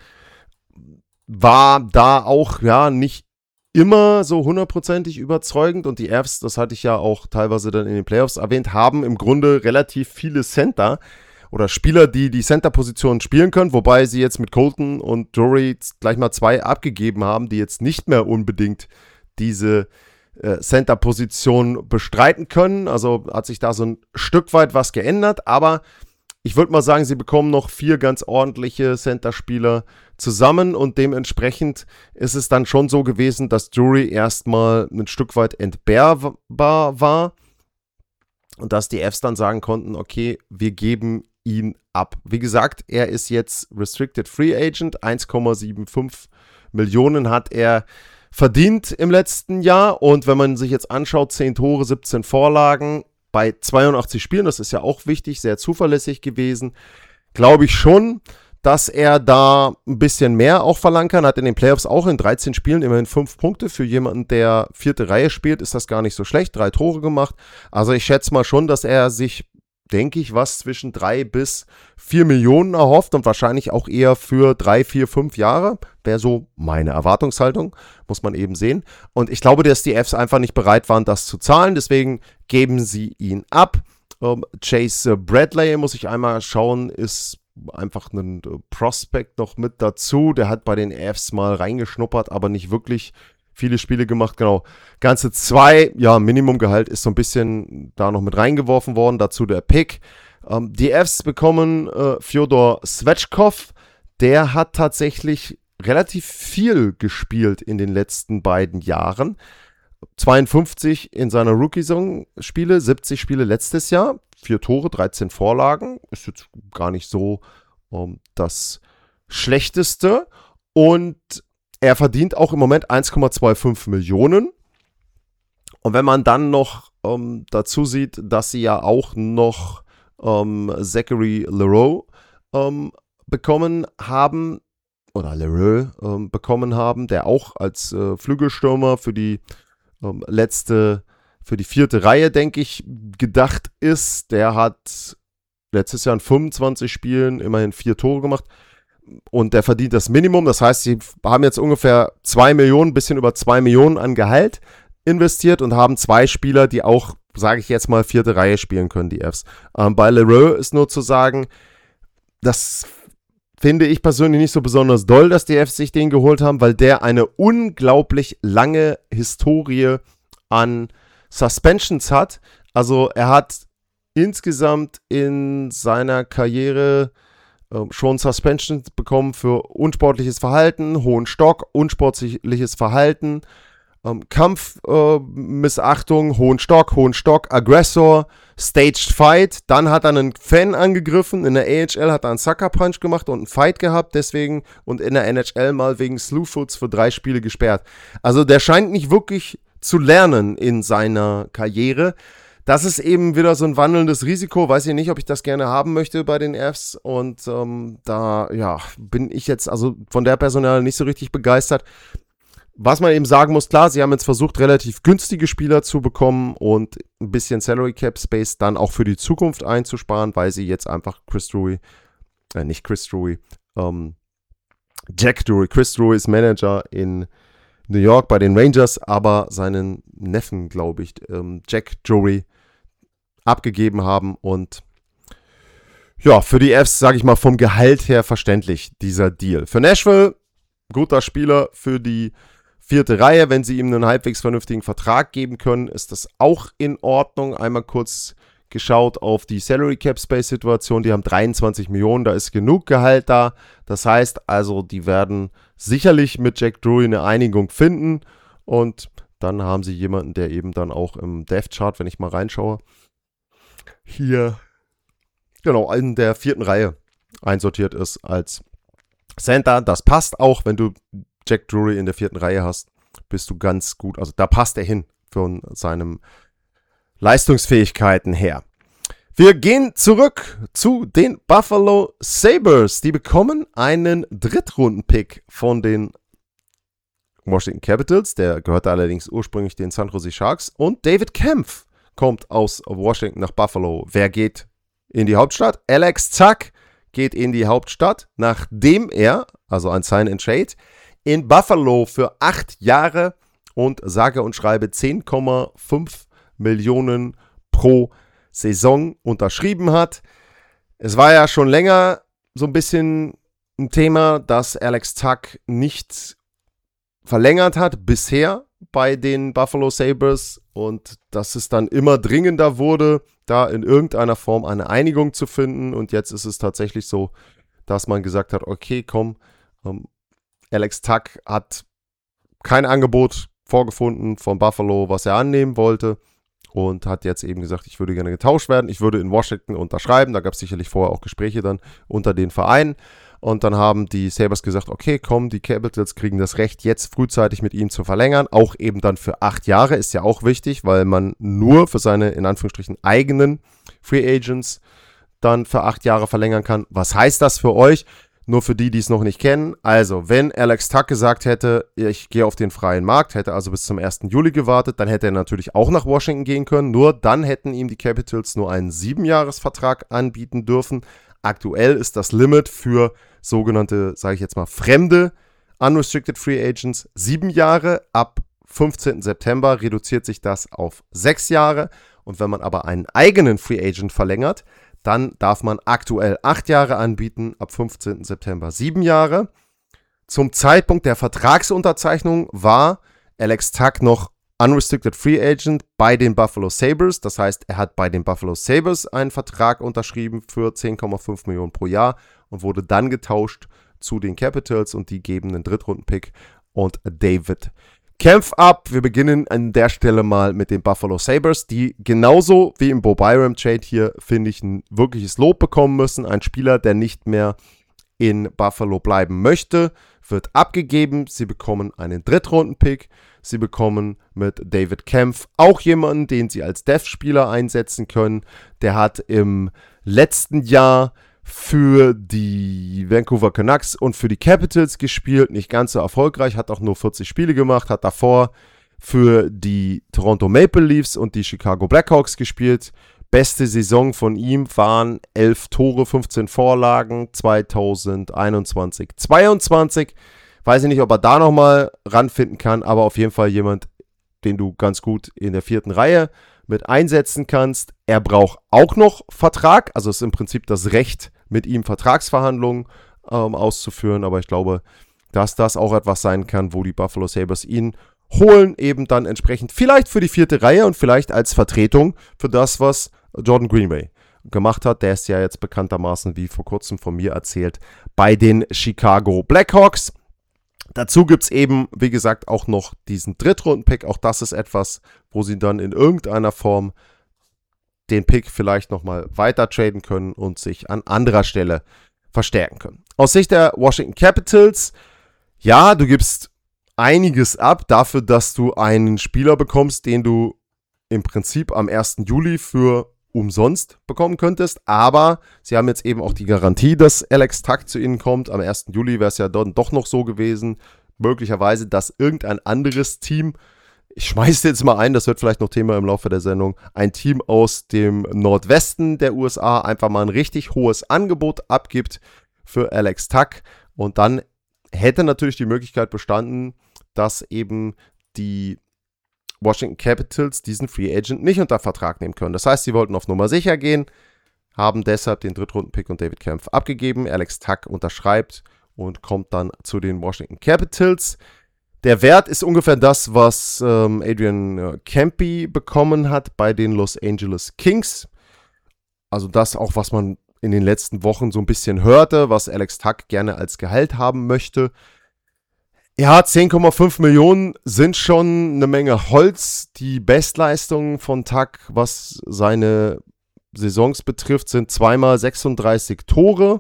war da auch ja nicht immer so hundertprozentig überzeugend und die Avs, das hatte ich ja auch teilweise dann in den Playoffs erwähnt, haben im Grunde relativ viele Center oder Spieler, die die Center-Position spielen können, wobei sie jetzt mit Colton und Drury gleich mal 2 abgegeben haben, die jetzt nicht mehr unbedingt diese Center-Position bestreiten können. Also hat sich da so ein Stück weit was geändert, aber ich würde mal sagen, sie bekommen noch 4 ganz ordentliche Center-Spieler zusammen und dementsprechend ist es dann schon so gewesen, dass Drury erstmal ein Stück weit entbehrbar war und dass die Avs dann sagen konnten, okay, wir geben ihn ab. Wie gesagt, er ist jetzt Restricted Free Agent, 1,75 Millionen hat er verdient im letzten Jahr und wenn man sich jetzt anschaut, 10 Tore, 17 Vorlagen, bei 82 Spielen, das ist ja auch wichtig, sehr zuverlässig gewesen, glaube ich schon, dass er da ein bisschen mehr auch verlangen kann. Hat in den Playoffs auch in 13 Spielen immerhin 5 Punkte. Für jemanden, der 4. Reihe spielt, ist das gar nicht so schlecht. 3 Tore gemacht. Also ich schätze mal schon, dass er sich, denke ich, was zwischen 3 bis 4 Millionen erhofft und wahrscheinlich auch eher für 3, 4, 5 Jahre. Wäre so meine Erwartungshaltung, muss man eben sehen. Und ich glaube, dass die Avs einfach nicht bereit waren, das zu zahlen. Deswegen geben sie ihn ab. Chase Bradley, muss ich einmal schauen, ist einfach ein Prospect noch mit dazu. Der hat bei den Avs mal reingeschnuppert, aber nicht wirklich viele Spiele gemacht. Genau, ganze 2, ja, Minimumgehalt ist so ein bisschen da noch mit reingeworfen worden. Dazu der Pick. Die Avs bekommen Fyodor Svechkov. Der hat tatsächlich relativ viel gespielt in den letzten beiden Jahren. 52 in seiner Rookie-Saison Spiele, 70 Spiele letztes Jahr, 4 Tore, 13 Vorlagen. Ist jetzt gar nicht so das Schlechteste. Und er verdient auch im Moment 1,25 Millionen. Und wenn man dann noch dazu sieht, dass sie ja auch noch Zachary Leroux bekommen haben, oder Leroux bekommen haben, der auch als Flügelstürmer für die für die 4. Reihe, denke ich, gedacht ist. Der hat letztes Jahr in 25 Spielen immerhin 4 Tore gemacht und der verdient das Minimum. Das heißt, sie haben jetzt ungefähr 2 Millionen, ein bisschen über 2 Millionen an Gehalt investiert und haben 2 Spieler, die auch, sage ich jetzt mal, 4. Reihe spielen können, die Avs. Bei Leroux ist nur zu sagen, das finde ich persönlich nicht so besonders doll, dass die Avs sich den geholt haben, weil der eine unglaublich lange Historie an Suspensions hat. Also er hat insgesamt in seiner Karriere schon Suspension bekommen für unsportliches Verhalten, hohen Stock, unsportliches Verhalten, Kampfmissachtung, hohen Stock, Aggressor, Staged Fight. Dann hat er einen Fan angegriffen. In der AHL hat er einen Sucker Punch gemacht und einen Fight gehabt, deswegen, und in der NHL mal wegen Slewfoots für 3 Spiele gesperrt. Also der scheint nicht wirklich zu lernen in seiner Karriere. Das ist eben wieder so ein wandelndes Risiko. Weiß ich nicht, ob ich das gerne haben möchte bei den Fs. Und da bin ich jetzt also von der Personal nicht so richtig begeistert. Was man eben sagen muss, klar, sie haben jetzt versucht, relativ günstige Spieler zu bekommen und ein bisschen Salary Cap Space dann auch für die Zukunft einzusparen, weil sie jetzt einfach Chris Drury ist Manager in New York bei den Rangers, aber seinen Neffen, glaube ich, Jack Drury, abgegeben haben und ja, für die Fs, sage ich mal, vom Gehalt her verständlich, dieser Deal. Für Nashville, guter Spieler für die 4. Reihe, wenn sie ihm einen halbwegs vernünftigen Vertrag geben können, ist das auch in Ordnung. Einmal kurz geschaut auf die Salary Cap Space Situation, die haben 23 Millionen, da ist genug Gehalt da. Das heißt also, die werden sicherlich mit Jack Drury eine Einigung finden und dann haben sie jemanden, der eben dann auch im Depth Chart, wenn ich mal reinschaue, hier genau in der 4. Reihe einsortiert ist als Center. Das passt auch, wenn du Jack Drury in der 4. Reihe hast, bist du ganz gut, also da passt er hin von seinen Leistungsfähigkeiten her. Wir gehen zurück zu den Buffalo Sabres. Die bekommen einen Drittrunden-Pick von den Washington Capitals, der gehörte allerdings ursprünglich den San Jose Sharks, und David Kampf kommt aus Washington nach Buffalo. Wer geht in die Hauptstadt? Alex Tuch geht in die Hauptstadt, nachdem er, also ein Sign and Trade, in Buffalo für 8 Jahre und sage und schreibe 10,5 Millionen pro Saison unterschrieben hat. Es war ja schon länger so ein bisschen ein Thema, dass Alex Tuch nicht verlängert hat bisher bei den Buffalo Sabres und dass es dann immer dringender wurde, da in irgendeiner Form eine Einigung zu finden. Und jetzt ist es tatsächlich so, dass man gesagt hat, okay, komm, Alex Tuch hat kein Angebot vorgefunden von Buffalo, was er annehmen wollte und hat jetzt eben gesagt, ich würde gerne getauscht werden, ich würde in Washington unterschreiben. Da gab es sicherlich vorher auch Gespräche dann unter den Vereinen und dann haben die Sabres gesagt, okay, komm, die Capitals kriegen das Recht, jetzt frühzeitig mit ihm zu verlängern, auch eben dann für 8 Jahre, ist ja auch wichtig, weil man nur für seine, in Anführungsstrichen, eigenen Free Agents dann für 8 Jahre verlängern kann. Was heißt das für euch? Nur für die, die es noch nicht kennen. Also, wenn Alex Tuch gesagt hätte, ich gehe auf den freien Markt, hätte also bis zum 1. Juli gewartet, dann hätte er natürlich auch nach Washington gehen können. Nur dann hätten ihm die Capitals nur einen 7-Jahres-Vertrag anbieten dürfen. Aktuell ist das Limit für sogenannte, sage ich jetzt mal, fremde Unrestricted Free Agents 7 Jahre. Ab 15. September reduziert sich das auf 6 Jahre. Und wenn man aber einen eigenen Free Agent verlängert, dann darf man aktuell 8 Jahre anbieten, ab 15. September 7 Jahre. Zum Zeitpunkt der Vertragsunterzeichnung war Alex Tuch noch Unrestricted Free Agent bei den Buffalo Sabres. Das heißt, er hat bei den Buffalo Sabres einen Vertrag unterschrieben für 10,5 Millionen pro Jahr und wurde dann getauscht zu den Capitals und die geben einen Drittrunden-Pick und David Kampf ab. Wir beginnen an der Stelle mal mit den Buffalo Sabres, die genauso wie im Bo Byram Trade hier, finde ich, ein wirkliches Lob bekommen müssen. Ein Spieler, der nicht mehr in Buffalo bleiben möchte, wird abgegeben. Sie bekommen einen Drittrunden-Pick. Sie bekommen mit David Kampf auch jemanden, den sie als Dev-Spieler einsetzen können. Der hat im letzten Jahr für die Vancouver Canucks und für die Capitals gespielt, nicht ganz so erfolgreich, hat auch nur 40 Spiele gemacht, hat davor für die Toronto Maple Leafs und die Chicago Blackhawks gespielt. Beste Saison von ihm waren 11 Tore, 15 Vorlagen, 2021-22. Weiß ich nicht, ob er da nochmal ranfinden kann, aber auf jeden Fall jemand, den du ganz gut in der 4. Reihe mit einsetzen kannst. Er braucht auch noch Vertrag, also ist im Prinzip das Recht, mit ihm Vertragsverhandlungen auszuführen, aber ich glaube, dass das auch etwas sein kann, wo die Buffalo Sabres ihn holen, eben dann entsprechend vielleicht für die 4. Reihe und vielleicht als Vertretung für das, was Jordan Greenway gemacht hat. Der ist ja jetzt bekanntermaßen, wie vor kurzem von mir erzählt, bei den Chicago Blackhawks. Dazu gibt es eben, wie gesagt, auch noch diesen Drittrunden-Pick. Auch das ist etwas, wo sie dann in irgendeiner Form den Pick vielleicht nochmal weiter traden können und sich an anderer Stelle verstärken können. Aus Sicht der Washington Capitals, ja, du gibst einiges ab dafür, dass du einen Spieler bekommst, den du im Prinzip am 1. Juli für umsonst bekommen könntest, aber sie haben jetzt eben auch die Garantie, dass Alex Tuch zu ihnen kommt. Am 1. Juli wäre es ja dann doch noch so gewesen, möglicherweise, dass irgendein anderes Team, ich schmeiße jetzt mal ein, das wird vielleicht noch Thema im Laufe der Sendung, ein Team aus dem Nordwesten der USA einfach mal ein richtig hohes Angebot abgibt für Alex Tuch und dann hätte natürlich die Möglichkeit bestanden, dass eben die Washington Capitals diesen Free Agent nicht unter Vertrag nehmen können. Das heißt, sie wollten auf Nummer sicher gehen, haben deshalb den Drittrunden-Pick und David Kampf abgegeben. Alex Tuch unterschreibt und kommt dann zu den Washington Capitals. Der Wert ist ungefähr das, was Adrian Campy bekommen hat bei den Los Angeles Kings. Also das auch, was man in den letzten Wochen so ein bisschen hörte, was Alex Tuch gerne als Gehalt haben möchte. Ja, 10,5 Millionen sind schon eine Menge Holz. Die Bestleistungen von Tuch, was seine Saisons betrifft, sind zweimal 36 Tore,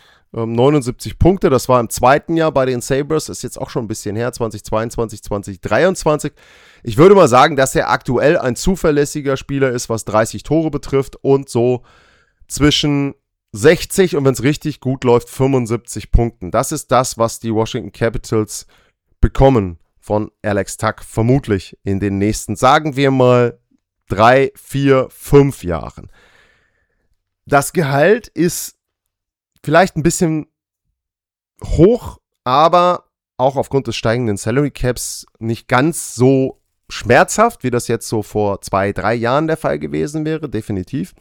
79 Punkte. Das war im zweiten Jahr bei den Sabres, ist jetzt auch schon ein bisschen her, 2022, 2023. Ich würde mal sagen, dass er aktuell ein zuverlässiger Spieler ist, was 30 Tore betrifft und so zwischen 60 und wenn es richtig gut läuft, 75 Punkten. Das ist das, was die Washington Capitals bekommen von Alex Tuch, vermutlich in den nächsten, sagen wir mal, 3, 4, 5 Jahren. Das Gehalt ist vielleicht ein bisschen hoch, aber auch aufgrund des steigenden Salary Caps nicht ganz so schmerzhaft, wie das jetzt so vor 2, 3 Jahren der Fall gewesen wäre, definitiv.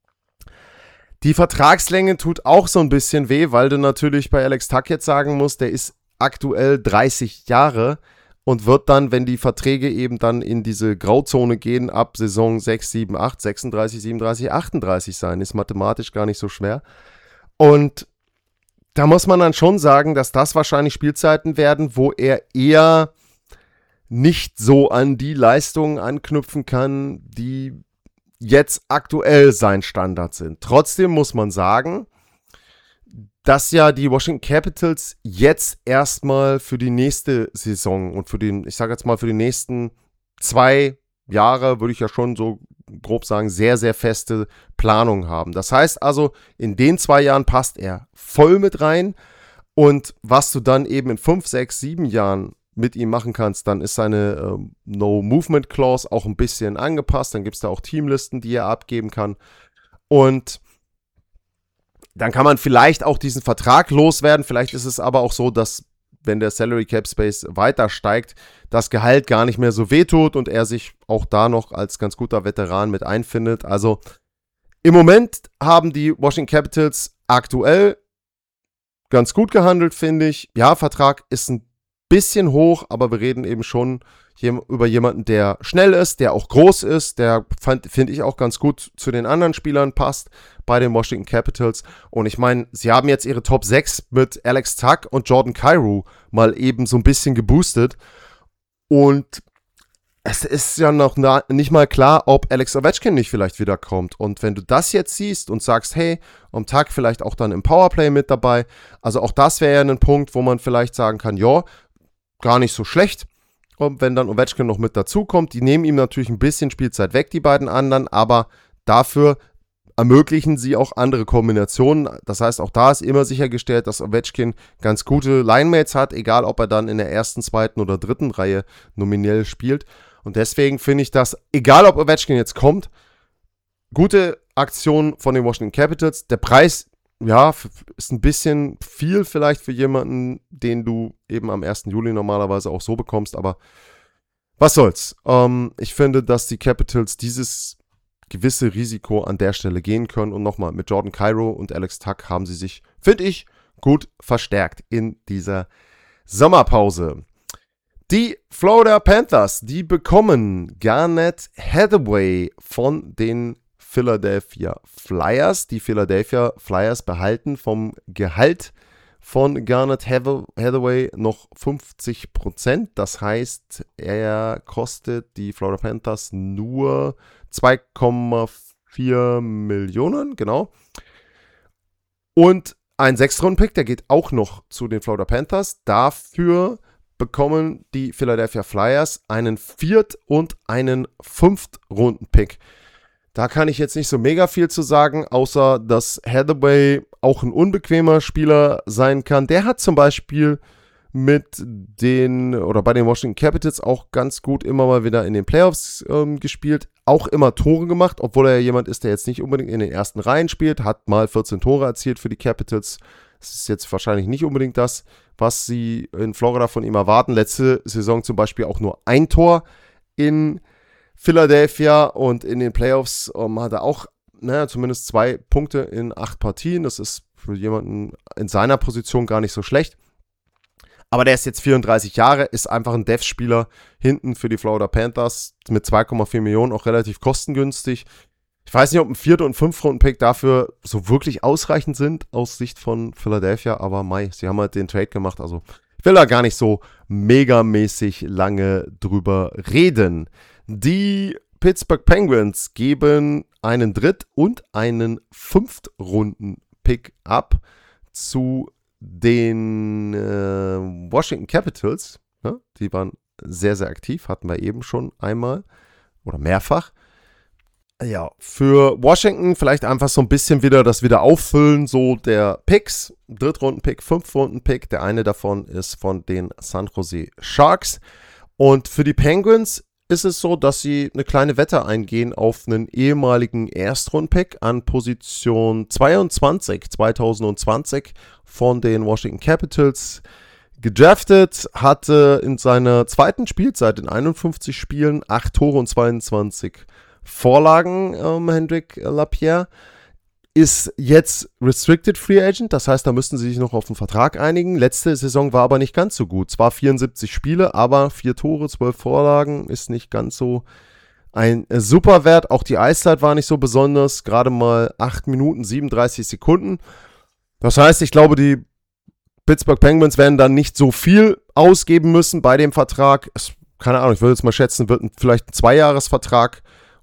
Die Vertragslänge tut auch so ein bisschen weh, weil du natürlich bei Alex Tuch jetzt sagen musst, der ist aktuell 30 Jahre und wird dann, wenn die Verträge eben dann in diese Grauzone gehen, ab Saison 6, 7, 8, 36, 37, 38 sein. Ist mathematisch gar nicht so schwer. Und da muss man dann schon sagen, dass das wahrscheinlich Spielzeiten werden, wo er eher nicht so an die Leistungen anknüpfen kann, die jetzt aktuell sein Standard sind. Trotzdem muss man sagen, dass ja die Washington Capitals jetzt erstmal für die nächste Saison und für den, ich sage jetzt mal für die nächsten 2 Jahre, würde ich ja schon so grob sagen, sehr, sehr feste Planung haben. Das heißt also, in den 2 Jahren passt er voll mit rein und was du dann eben in 5, 6, 7 Jahren mit ihm machen kannst, dann ist seine No-Movement-Clause auch ein bisschen angepasst. Dann gibt es da auch Teamlisten, die er abgeben kann. Und dann kann man vielleicht auch diesen Vertrag loswerden. Vielleicht ist es aber auch so, dass, wenn der Salary Cap Space weiter steigt, das Gehalt gar nicht mehr so wehtut und er sich auch da noch als ganz guter Veteran mit einfindet. Also im Moment haben die Washington Capitals aktuell ganz gut gehandelt, finde ich. Ja, Vertrag ist ein bisschen hoch, aber wir reden eben schon über jemanden, der schnell ist, der auch groß ist, der, finde ich, auch ganz gut zu den anderen Spielern passt bei den Washington Capitals. Und ich meine, sie haben jetzt ihre Top 6 mit Alex Tuch und Jordan Kyrou mal eben so ein bisschen geboostet. Und es ist ja noch nicht mal klar, ob Alex Ovechkin nicht vielleicht wiederkommt. Und wenn du das jetzt siehst und sagst, hey, am Tag vielleicht auch dann im Powerplay mit dabei, also auch das wäre ja ein Punkt, wo man vielleicht sagen kann, ja, gar nicht so schlecht. Und wenn dann Ovechkin noch mit dazukommt, die nehmen ihm natürlich ein bisschen Spielzeit weg, die beiden anderen, aber dafür ermöglichen sie auch andere Kombinationen. Das heißt, auch da ist immer sichergestellt, dass Ovechkin ganz gute Linemates hat, egal ob er dann in der ersten, zweiten oder dritten Reihe nominell spielt. Und deswegen finde ich das, egal ob Ovechkin jetzt kommt, gute Aktion von den Washington Capitals. Der Preis, ja, ist ein bisschen viel vielleicht für jemanden, den du eben am 1. Juli normalerweise auch so bekommst, aber was soll's. Ich finde, dass die Capitals dieses gewisse Risiko an der Stelle gehen können und nochmal mit Jordan Kyrou und Alex Tuch haben sie sich, finde ich, gut verstärkt in dieser Sommerpause. Die Florida Panthers, die bekommen Garnett Hathaway von den Philadelphia Flyers. Die Philadelphia Flyers behalten vom Gehalt von Garnet Hathaway noch 50%. Das heißt, er kostet die Florida Panthers nur 2,4 Millionen, genau. Und ein 6-Runden-Pick, der geht auch noch zu den Florida Panthers. Dafür bekommen die Philadelphia Flyers einen 4- und einen 5-Runden-Pick. Da kann ich jetzt nicht so mega viel zu sagen, außer dass Hathaway auch ein unbequemer Spieler sein kann. Der hat zum Beispiel bei den Washington Capitals auch ganz gut immer mal wieder in den Playoffs gespielt, auch immer Tore gemacht, obwohl er jemand ist, der jetzt nicht unbedingt in den ersten Reihen spielt, hat mal 14 Tore erzielt für die Capitals. Das ist jetzt wahrscheinlich nicht unbedingt das, was sie in Florida von ihm erwarten. Letzte Saison zum Beispiel auch nur ein Tor in Philadelphia und in den Playoffs hat er auch zumindest 2 Punkte in 8 Partien. Das ist für jemanden in seiner Position gar nicht so schlecht. Aber der ist jetzt 34 Jahre, ist einfach ein Dev-Spieler hinten für die Florida Panthers mit 2,4 Millionen, auch relativ kostengünstig. Ich weiß nicht, ob ein 4- und 5-Runden-Pick dafür so wirklich ausreichend sind aus Sicht von Philadelphia, aber sie haben halt den Trade gemacht, also ich will da gar nicht so megamäßig lange drüber reden. Die Pittsburgh Penguins geben einen 3- und einen 5-Runden-Pick ab zu den Washington Capitals. Ja, die waren sehr, sehr aktiv, hatten wir eben schon einmal oder mehrfach. Ja, für Washington vielleicht einfach so ein bisschen wieder das Auffüllen so der Picks. 3-Runden-Pick, 5-Runden-Pick. Der eine davon ist von den San Jose Sharks. Und für die Penguins ist es so, dass sie eine kleine Wette eingehen auf einen ehemaligen Erstrunden-Pick an Position 22, 2020 von den Washington Capitals gedraftet, hatte in seiner zweiten Spielzeit in 51 Spielen 8 Tore und 22 Vorlagen, Hendrik Lapierre, ist jetzt Restricted Free Agent, das heißt, da müssten sie sich noch auf einen Vertrag einigen. Letzte Saison war aber nicht ganz so gut. Zwar 74 Spiele, aber 4 Tore, 12 Vorlagen ist nicht ganz so ein super Wert. Auch die Eiszeit war nicht so besonders, gerade mal 8 Minuten, 37 Sekunden. Das heißt, ich glaube, die Pittsburgh Penguins werden dann nicht so viel ausgeben müssen bei dem Vertrag. Keine Ahnung, ich würde jetzt mal schätzen, wird vielleicht ein 2-Jahres-Vertrag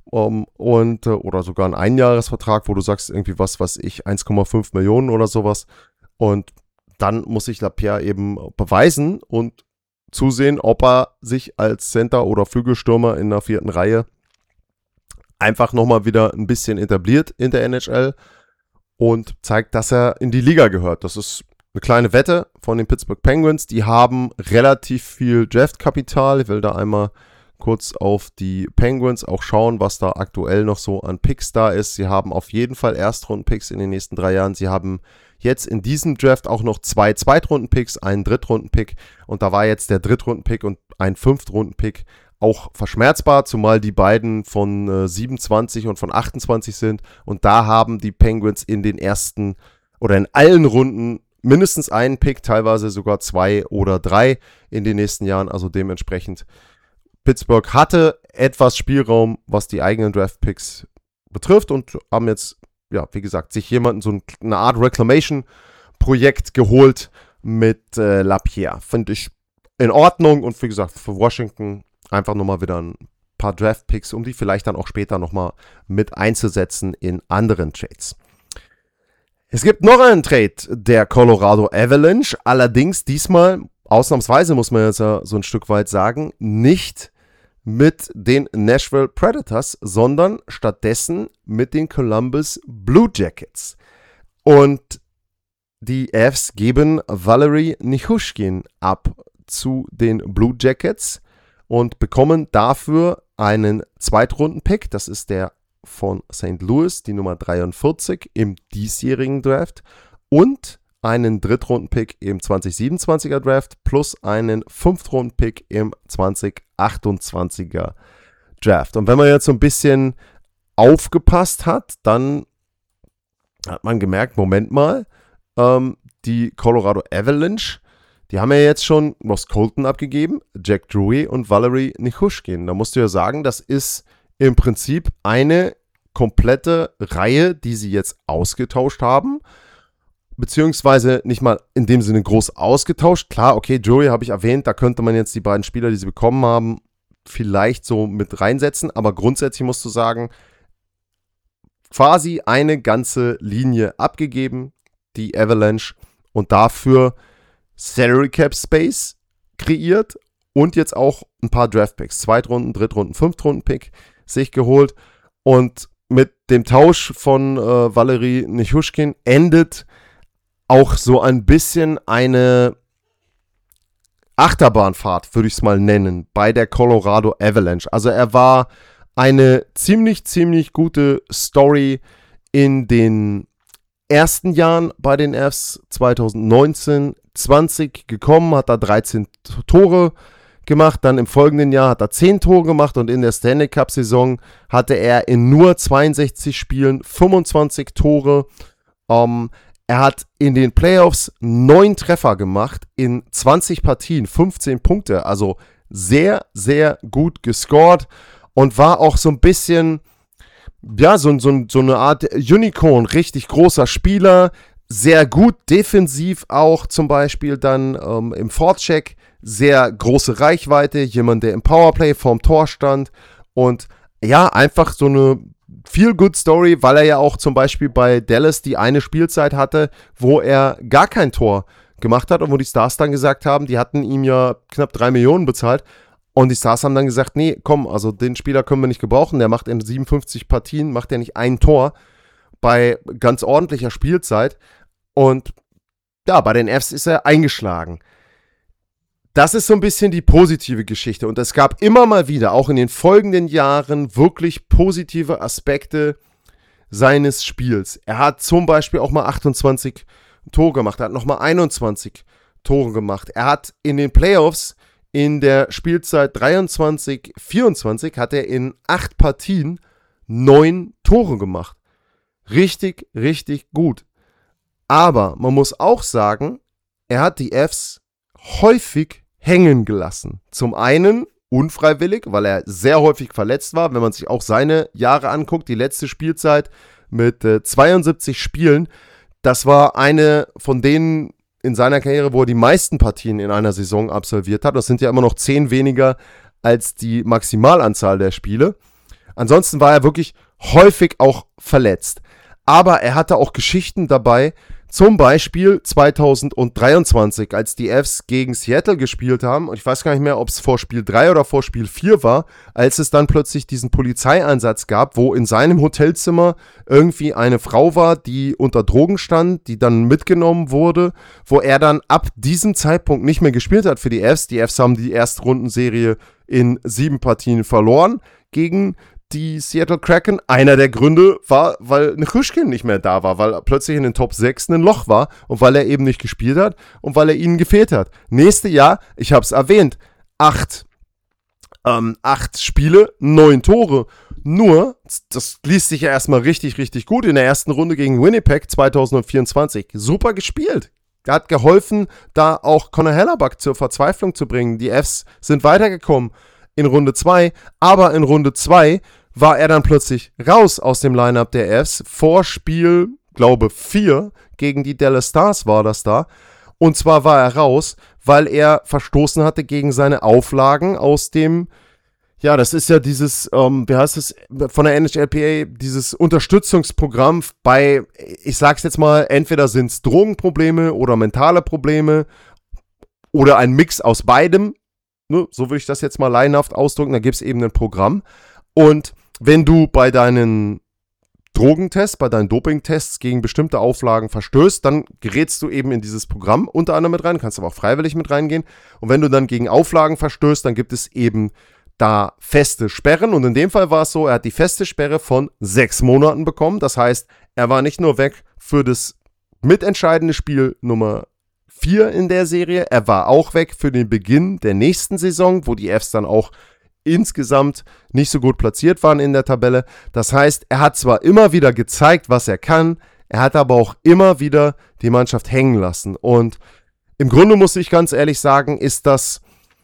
oder sogar ein Einjahresvertrag, wo du sagst, irgendwie was weiß ich, 1,5 Millionen oder sowas. Und dann muss sich Lapierre eben beweisen und zusehen, ob er sich als Center oder Flügelstürmer in der 4. Reihe einfach nochmal wieder ein bisschen etabliert in der NHL und zeigt, dass er in die Liga gehört. Das ist eine kleine Wette von den Pittsburgh Penguins. Die haben relativ viel Draftkapital. Ich will da einmal kurz auf die Penguins auch schauen, was da aktuell noch so an Picks da ist. Sie haben auf jeden Fall Erstrunden-Picks in den nächsten 3 Jahren. Sie haben jetzt in diesem Draft auch noch 2 Zweitrunden-Picks, einen Drittrunden-Pick. Und da war jetzt der Drittrunden-Pick und ein Fünftrunden-Pick auch verschmerzbar, zumal die beiden von 27 und von 28 sind. Und da haben die Penguins in den ersten oder in allen Runden mindestens einen Pick, teilweise sogar 2 oder 3 in den nächsten Jahren. Also dementsprechend Pittsburgh hatte etwas Spielraum, was die eigenen Draft-Picks betrifft und haben jetzt, ja, wie gesagt, sich jemanden so eine Art Reclamation-Projekt geholt mit Lapierre. Finde ich in Ordnung und wie gesagt, für Washington einfach nochmal wieder ein paar Draft-Picks, um die vielleicht dann auch später nochmal mit einzusetzen in anderen Trades. Es gibt noch einen Trade der Colorado Avalanche, allerdings diesmal, ausnahmsweise muss man jetzt ja so ein Stück weit sagen, nicht mit den Nashville Predators, sondern stattdessen mit den Columbus Blue Jackets. Und die Avs geben Valeri Nichushkin ab zu den Blue Jackets und bekommen dafür einen Zweitrunden-Pick. Das ist der von St. Louis, die Nummer 43 im diesjährigen Draft und einen Drittrunden-Pick im 2027er Draft plus einen Fünftrunden-Pick im 2028er Draft. Und wenn man jetzt so ein bisschen aufgepasst hat, dann hat man gemerkt, Moment mal, die Colorado Avalanche, die haben ja jetzt schon Ross Colton abgegeben, Jack Drury und Valeri Nichushkin. Da musst du ja sagen, das ist im Prinzip eine komplette Reihe, die sie jetzt ausgetauscht haben. Beziehungsweise nicht mal in dem Sinne groß ausgetauscht. Klar, okay, Drury habe ich erwähnt, da könnte man jetzt die beiden Spieler, die sie bekommen haben, vielleicht so mit reinsetzen. Aber grundsätzlich musst du sagen, quasi eine ganze Linie abgegeben, die Avalanche, und dafür Salary Cap Space kreiert und jetzt auch ein paar Draftpicks, Zweitrunden, Drittrunden, Fünftrunden-Pick sich geholt. Und mit dem Tausch von Valeri Nichushkin endet auch so ein bisschen eine Achterbahnfahrt, würde ich es mal nennen, bei der Colorado Avalanche. Also er war eine ziemlich, ziemlich gute Story in den ersten Jahren bei den Avs, 2019, 20 gekommen, hat da 13 Tore gemacht, dann im folgenden Jahr hat er 10 Tore gemacht und in der Stanley Cup Saison hatte er in nur 62 Spielen 25 Tore. Er hat in den Playoffs 9 Treffer gemacht, in 20 Partien 15 Punkte, also sehr, sehr gut gescored und war auch so ein bisschen, ja, so eine Art Unicorn, richtig großer Spieler, sehr gut defensiv auch, zum Beispiel dann im Forecheck, sehr große Reichweite, jemand, der im Powerplay vorm Tor stand und ja, einfach so eine Feel-Good-Story, weil er ja auch zum Beispiel bei Dallas die eine Spielzeit hatte, wo er gar kein Tor gemacht hat und wo die Stars dann gesagt haben, die hatten ihm ja knapp 3 Millionen bezahlt und die Stars haben dann gesagt, nee, komm, also den Spieler können wir nicht gebrauchen, der macht in 57 Partien, macht er nicht ein Tor bei ganz ordentlicher Spielzeit und ja, bei den Avs ist er eingeschlagen. Das ist so ein bisschen die positive Geschichte und es gab immer mal wieder, auch in den folgenden Jahren, wirklich positive Aspekte seines Spiels. Er hat zum Beispiel auch mal 28 Tore gemacht, er hat nochmal 21 Tore gemacht. Er hat in den Playoffs in der Spielzeit 23-24 hat er in 8 Partien 9 Tore gemacht. Richtig, richtig gut. Aber man muss auch sagen, er hat die Avs häufig hängen gelassen. Zum einen unfreiwillig, weil er sehr häufig verletzt war. Wenn man sich auch seine Jahre anguckt, die letzte Spielzeit mit 72 Spielen, das war eine von denen in seiner Karriere, wo er die meisten Partien in einer Saison absolviert hat. Das sind ja immer noch 10 weniger als die Maximalanzahl der Spiele. Ansonsten war er wirklich häufig auch verletzt. Aber er hatte auch Geschichten dabei, zum Beispiel 2023, als die Avs gegen Seattle gespielt haben, und ich weiß gar nicht mehr, ob es vor Spiel 3 oder vor Spiel 4 war, als es dann plötzlich diesen Polizeieinsatz gab, wo in seinem Hotelzimmer irgendwie eine Frau war, die unter Drogen stand, die dann mitgenommen wurde, wo er dann ab diesem Zeitpunkt nicht mehr gespielt hat für die Avs. Die Avs haben die Erstrundenserie in 7 Partien verloren gegen die Seattle Kraken. Einer der Gründe war, weil Nichushkin nicht mehr da war, weil plötzlich in den Top 6 ein Loch war und weil er eben nicht gespielt hat und weil er ihnen gefehlt hat. Nächstes Jahr, ich habe es erwähnt, 8 Spiele, 9 Tore. Nur, das liest sich ja erstmal richtig, richtig gut in der ersten Runde gegen Winnipeg 2024. Super gespielt. Er hat geholfen, da auch Connor Hellebuck zur Verzweiflung zu bringen. Die Avs sind weitergekommen in Runde 2, aber in Runde 2 war er dann plötzlich raus aus dem Lineup der Avs, vor Spiel, glaube 4, gegen die Dallas Stars war das da. Und zwar war er raus, weil er verstoßen hatte gegen seine Auflagen aus dem, ja, das ist ja dieses, wie heißt es, von der NHLPA, dieses Unterstützungsprogramm bei, ich sag's jetzt mal, entweder sind es Drogenprobleme oder mentale Probleme oder ein Mix aus beidem. Ne, so würde ich das jetzt mal laienhaft ausdrücken, da gibt es eben ein Programm. Und wenn du bei deinen Drogentests, bei deinen Dopingtests gegen bestimmte Auflagen verstößt, dann gerätst du eben in dieses Programm unter anderem mit rein, kannst aber auch freiwillig mit reingehen. Und wenn du dann gegen Auflagen verstößt, dann gibt es eben da feste Sperren. Und in dem Fall war es so, er hat die feste Sperre von 6 Monaten bekommen. Das heißt, er war nicht nur weg für das mitentscheidende Spiel Nummer 4 in der Serie, er war auch weg für den Beginn der nächsten Saison, wo die Avs dann auch insgesamt nicht so gut platziert waren in der Tabelle. Das heißt, er hat zwar immer wieder gezeigt, was er kann, er hat aber auch immer wieder die Mannschaft hängen lassen. Und im Grunde muss ich ganz ehrlich sagen, ist das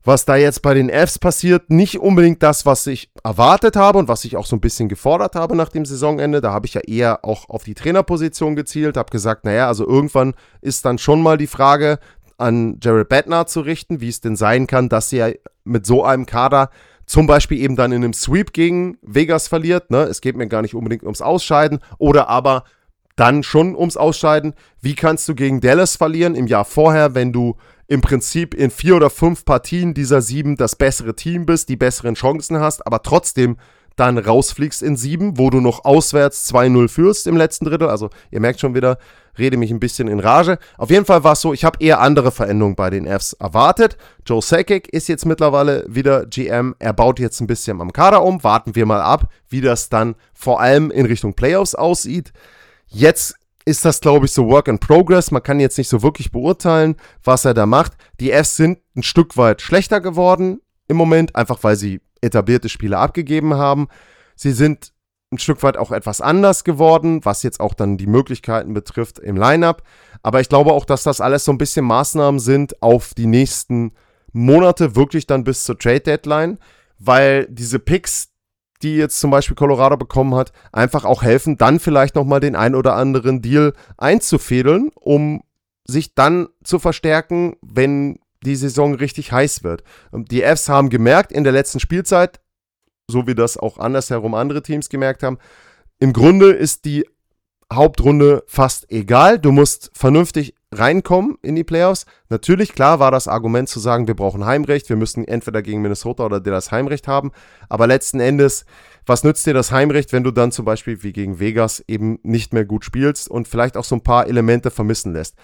was da jetzt bei den Fs passiert, nicht unbedingt das, was ich erwartet habe und was ich auch so ein bisschen gefordert habe nach dem Saisonende. Da habe ich ja eher auch auf die Trainerposition gezielt, habe gesagt, naja, also irgendwann ist dann schon mal die Frage an Jared Bednar zu richten, wie es denn sein kann, dass sie ja mit so einem Kader zum Beispiel eben dann in einem Sweep gegen Vegas verliert. Ne? Es geht mir gar nicht unbedingt ums Ausscheiden oder aber dann schon ums Ausscheiden. Wie kannst du gegen Dallas verlieren im Jahr vorher, wenn du im Prinzip in 4 oder 5 Partien dieser 7 das bessere Team bist, die besseren Chancen hast, aber trotzdem dann rausfliegst in 7, wo du noch auswärts 2-0 führst im letzten Drittel. Also ihr merkt schon wieder, rede mich ein bisschen in Rage. Auf jeden Fall war es so, ich habe eher andere Veränderungen bei den Fs erwartet. Joe Sakic ist jetzt mittlerweile wieder GM. Er baut jetzt ein bisschen am Kader um. Warten wir mal ab, wie das dann vor allem in Richtung Playoffs aussieht. Jetzt ist das, glaube ich, so Work in Progress. Man kann jetzt nicht so wirklich beurteilen, was er da macht. Die Fs sind ein Stück weit schlechter geworden im Moment, einfach weil sie etablierte Spieler abgegeben haben. Sie sind ein Stück weit auch etwas anders geworden, was jetzt auch dann die Möglichkeiten betrifft im Lineup. Aber ich glaube auch, dass das alles so ein bisschen Maßnahmen sind auf die nächsten Monate, wirklich dann bis zur Trade Deadline, weil diese Picks, die jetzt zum Beispiel Colorado bekommen hat, einfach auch helfen, dann vielleicht nochmal den ein oder anderen Deal einzufädeln, um sich dann zu verstärken, wenn die Saison richtig heiß wird. Die Fs haben gemerkt in der letzten Spielzeit, so wie das auch andersherum andere Teams gemerkt haben, im Grunde ist die Hauptrunde fast egal. Du musst vernünftig reinkommen in die Playoffs. Natürlich, klar, war das Argument zu sagen, wir brauchen Heimrecht, wir müssen entweder gegen Minnesota oder Dallas Heimrecht haben, aber letzten Endes, was nützt dir das Heimrecht, wenn du dann zum Beispiel wie gegen Vegas eben nicht mehr gut spielst und vielleicht auch so ein paar Elemente vermissen lässt.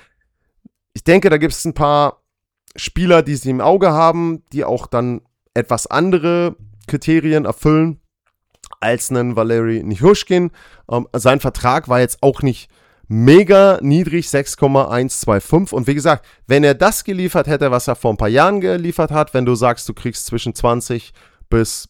Ich denke, da gibt es ein paar Spieler, die sie im Auge haben, die auch dann etwas andere Kriterien erfüllen als einen Valeri Nichushkin. Sein Vertrag war jetzt auch nicht mega niedrig, 6,125. Und wie gesagt, wenn er das geliefert hätte, was er vor ein paar Jahren geliefert hat, wenn du sagst, du kriegst zwischen 20 bis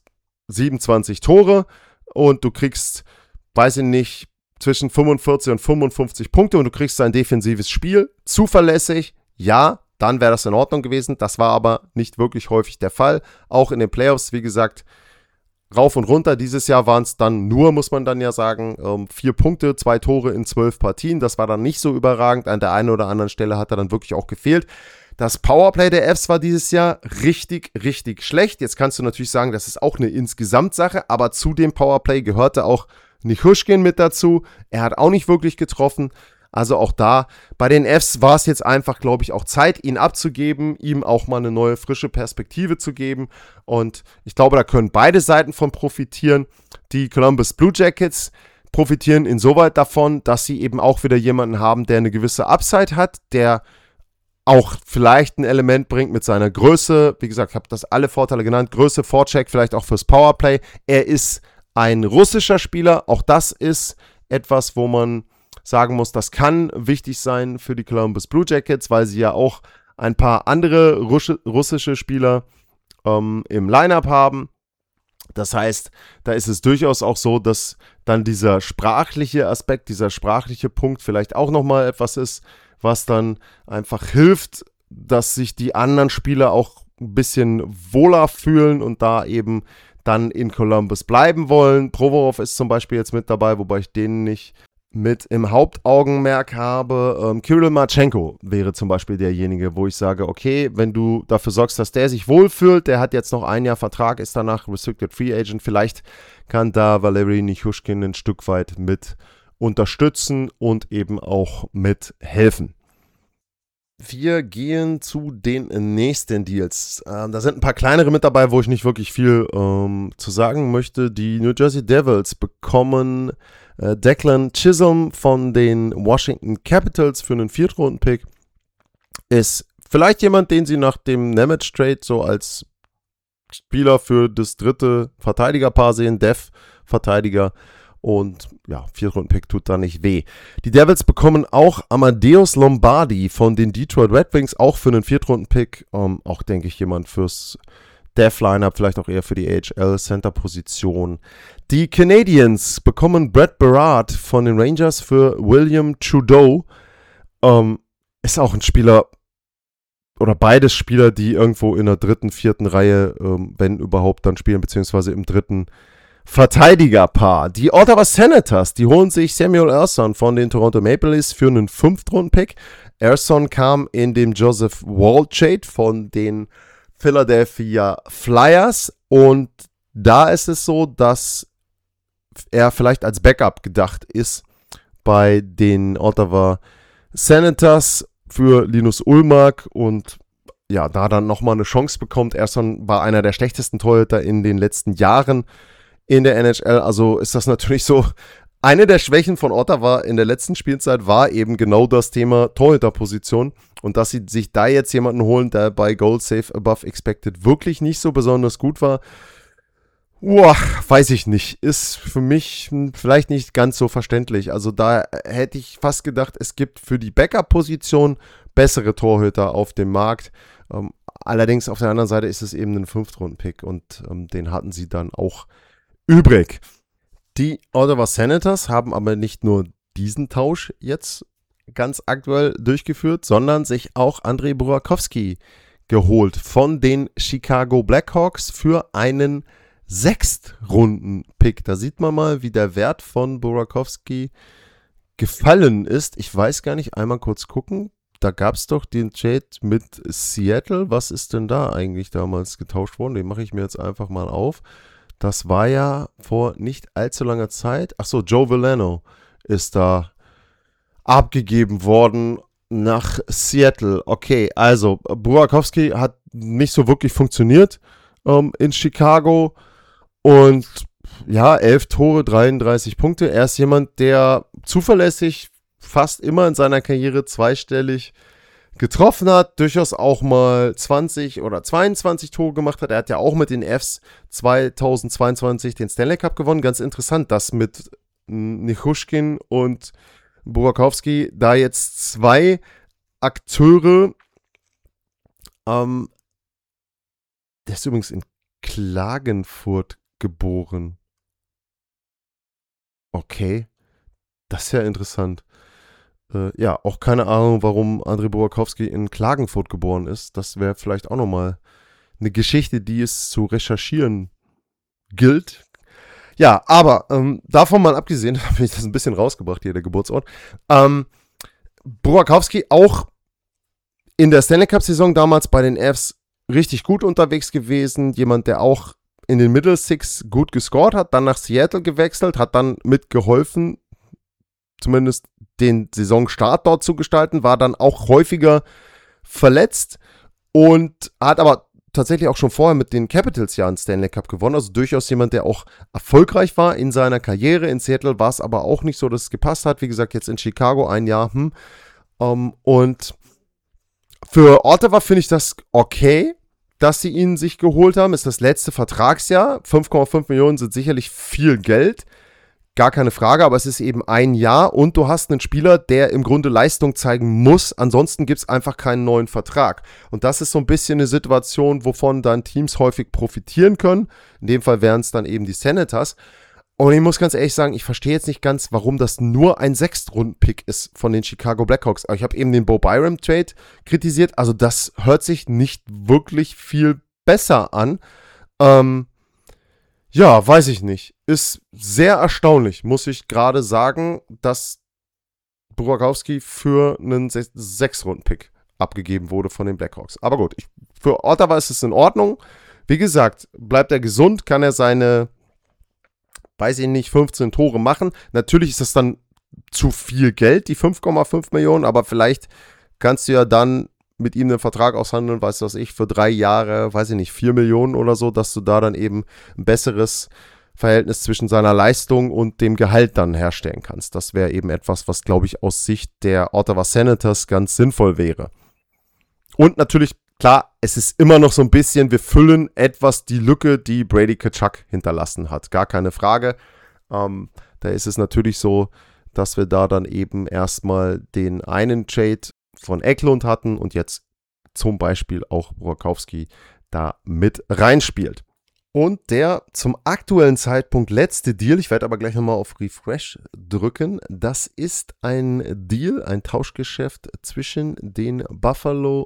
27 Tore und du kriegst, weiß ich nicht, zwischen 45 und 55 Punkte und du kriegst ein defensives Spiel, zuverlässig, ja, dann wäre das in Ordnung gewesen. Das war aber nicht wirklich häufig der Fall. Auch in den Playoffs, wie gesagt, rauf und runter. Dieses Jahr waren es dann nur, muss man dann ja sagen, 4 Punkte, 2 Tore in 12 Partien. Das war dann nicht so überragend. An der einen oder anderen Stelle hat er dann wirklich auch gefehlt. Das Powerplay der Fs war dieses Jahr richtig, richtig schlecht. Jetzt kannst du natürlich sagen, das ist auch eine Insgesamtsache, aber zu dem Powerplay gehörte auch Nichushkin mit dazu. Er hat auch nicht wirklich getroffen. Also auch da, bei den Fs war es jetzt einfach, glaube ich, auch Zeit, ihn abzugeben, ihm auch mal eine neue, frische Perspektive zu geben. Und ich glaube, da können beide Seiten von profitieren. Die Columbus Blue Jackets profitieren insoweit davon, dass sie eben auch wieder jemanden haben, der eine gewisse Upside hat, der auch vielleicht ein Element bringt mit seiner Größe. Wie gesagt, ich habe das alle Vorteile genannt. Größe, Forecheck, vielleicht auch fürs Powerplay. Er ist ein russischer Spieler. Auch das ist etwas, wo man sagen muss, das kann wichtig sein für die Columbus Blue Jackets, weil sie ja auch ein paar andere russische Spieler im Lineup haben. Das heißt, da ist es durchaus auch so, dass dann dieser sprachliche Aspekt, dieser sprachliche Punkt vielleicht auch nochmal etwas ist, was dann einfach hilft, dass sich die anderen Spieler auch ein bisschen wohler fühlen und da eben dann in Columbus bleiben wollen. Provorov ist zum Beispiel jetzt mit dabei, wobei ich den nicht mit im Hauptaugenmerk habe. Kirill Marchenko wäre zum Beispiel derjenige, wo ich sage, okay, wenn du dafür sorgst, dass der sich wohlfühlt, der hat jetzt noch ein Jahr Vertrag, ist danach Restricted Free Agent, vielleicht kann da Valeri Nichushkin ein Stück weit mit unterstützen und eben auch mit helfen. Wir gehen zu den nächsten Deals. Da sind ein paar kleinere mit dabei, wo ich nicht wirklich viel zu sagen möchte. Die New Jersey Devils bekommen Declan Chisholm von den Washington Capitals für einen 4th-Runden-Pick. Ist vielleicht jemand, den sie nach dem Nemec-Trade so als Spieler für das 3. Verteidigerpaar sehen, Dev-Verteidiger. Und ja, 4th-Runden-Pick tut da nicht weh. Die Devils bekommen auch Amadeus Lombardi von den Detroit Red Wings, auch für einen 4th-Runden-Pick. Auch, denke ich, jemand fürs Dev-Lineup, vielleicht auch eher für die AHL-Center-Position. Die Canadiens bekommen Brett Berard von den Rangers für William Trudeau. Ist auch ein Spieler, oder beides Spieler, die irgendwo in der 3., 4. Reihe, wenn überhaupt, dann spielen, beziehungsweise im 3. Verteidigerpaar. Die Ottawa Senators, die holen sich Samuel Ersson von den Toronto Maple Leafs für einen 5th-Runden-Pick. Ersson kam in dem Joseph Woll-Trade von den Philadelphia Flyers und da ist es so, dass er vielleicht als Backup gedacht ist bei den Ottawa Senators für Linus Ullmark und ja, da dann nochmal eine Chance bekommt. Ersson war einer der schlechtesten Torhüter in den letzten Jahren in der NHL, also ist das natürlich so. Eine der Schwächen von Ottawa in der letzten Spielzeit war eben genau das Thema Torhüterposition und dass sie sich da jetzt jemanden holen, der bei Goal Save Above Expected wirklich nicht so besonders gut war, weiß ich nicht. Ist für mich vielleicht nicht ganz so verständlich. Also da hätte ich fast gedacht, es gibt für die Backup-Position bessere Torhüter auf dem Markt. Allerdings auf der anderen Seite ist es eben ein 5th-Runden-Pick und den hatten sie dann auch übrig. Die Ottawa Senators haben aber nicht nur diesen Tausch jetzt ganz aktuell durchgeführt, sondern sich auch Andrei Burakovsky geholt von den Chicago Blackhawks für einen 6th-Runden-Pick. Da sieht man mal, wie der Wert von Burakovsky gefallen ist. Ich weiß gar nicht, einmal kurz gucken. Da gab es doch den Trade mit Seattle. Was ist denn da eigentlich damals getauscht worden? Den mache ich mir jetzt einfach mal auf. Das war ja vor nicht allzu langer Zeit. Achso, Joe Veleno ist da abgegeben worden nach Seattle. Okay, also Burakovsky hat nicht so wirklich funktioniert in Chicago. Und ja, 11 Tore, 33 Punkte. Er ist jemand, der zuverlässig fast immer in seiner Karriere zweistellig getroffen hat, durchaus auch mal 20 oder 22 Tore gemacht hat. Er hat ja auch mit den Fs 2022 den Stanley Cup gewonnen. Ganz interessant, dass mit Nichushkin und Burakovsky da jetzt 2 Akteure, der ist übrigens in Klagenfurt geboren. Okay, das ist ja interessant. Ja, auch keine Ahnung, warum Andrei Burakovsky in Klagenfurt geboren ist. Das wäre vielleicht auch nochmal eine Geschichte, die es zu recherchieren gilt. Ja, aber davon mal abgesehen, habe ich das ein bisschen rausgebracht hier, der Geburtsort. Burakovsky auch in der Stanley Cup-Saison damals bei den Fs richtig gut unterwegs gewesen. Jemand, der auch in den Middle Six gut gescored hat, dann nach Seattle gewechselt, hat dann mitgeholfen, zumindest den Saisonstart dort zu gestalten, war dann auch häufiger verletzt und hat aber tatsächlich auch schon vorher mit den Capitals ja einen Stanley Cup gewonnen, also durchaus jemand, der auch erfolgreich war in seiner Karriere. In Seattle war es aber auch nicht so, dass es gepasst hat. Wie gesagt, jetzt in Chicago ein Jahr. Und für Ottawa finde ich das okay, dass sie ihn sich geholt haben. Ist das letzte Vertragsjahr. 5,5 Millionen sind sicherlich viel Geld. Gar keine Frage, aber es ist eben ein Jahr und du hast einen Spieler, der im Grunde Leistung zeigen muss. Ansonsten gibt es einfach keinen neuen Vertrag. Und das ist so ein bisschen eine Situation, wovon dann Teams häufig profitieren können. In dem Fall wären es dann eben die Senators. Und ich muss ganz ehrlich sagen, ich verstehe jetzt nicht ganz, warum das nur ein 6th-Runden-Pick ist von den Chicago Blackhawks. Aber ich habe eben den Bo Byram-Trade kritisiert. Also das hört sich nicht wirklich viel besser an. Ja, weiß ich nicht. Ist sehr erstaunlich, muss ich gerade sagen, dass Burakovsky für einen 6-Runden-Pick abgegeben wurde von den Blackhawks. Aber gut, für Ottawa ist es in Ordnung. Wie gesagt, bleibt er gesund, kann er seine, weiß ich nicht, 15 Tore machen. Natürlich ist das dann zu viel Geld, die 5,5 Millionen, aber vielleicht kannst du ja dann mit ihm einen Vertrag aushandeln, weiß was ich, für 3 Jahre, weiß ich nicht, 4 Millionen oder so, dass du da dann eben ein besseres Verhältnis zwischen seiner Leistung und dem Gehalt dann herstellen kannst. Das wäre eben etwas, was, glaube ich, aus Sicht der Ottawa Senators ganz sinnvoll wäre. Und natürlich, klar, es ist immer noch so ein bisschen, wir füllen etwas die Lücke, die Brady Tkachuk hinterlassen hat. Gar keine Frage. Da ist es natürlich so, dass wir da dann eben erstmal den einen Trade von Eklund hatten und jetzt zum Beispiel auch Burakovsky da mit reinspielt. Und der zum aktuellen Zeitpunkt letzte Deal, ich werde aber gleich nochmal auf Refresh drücken, das ist ein Deal, ein Tauschgeschäft zwischen den Buffalo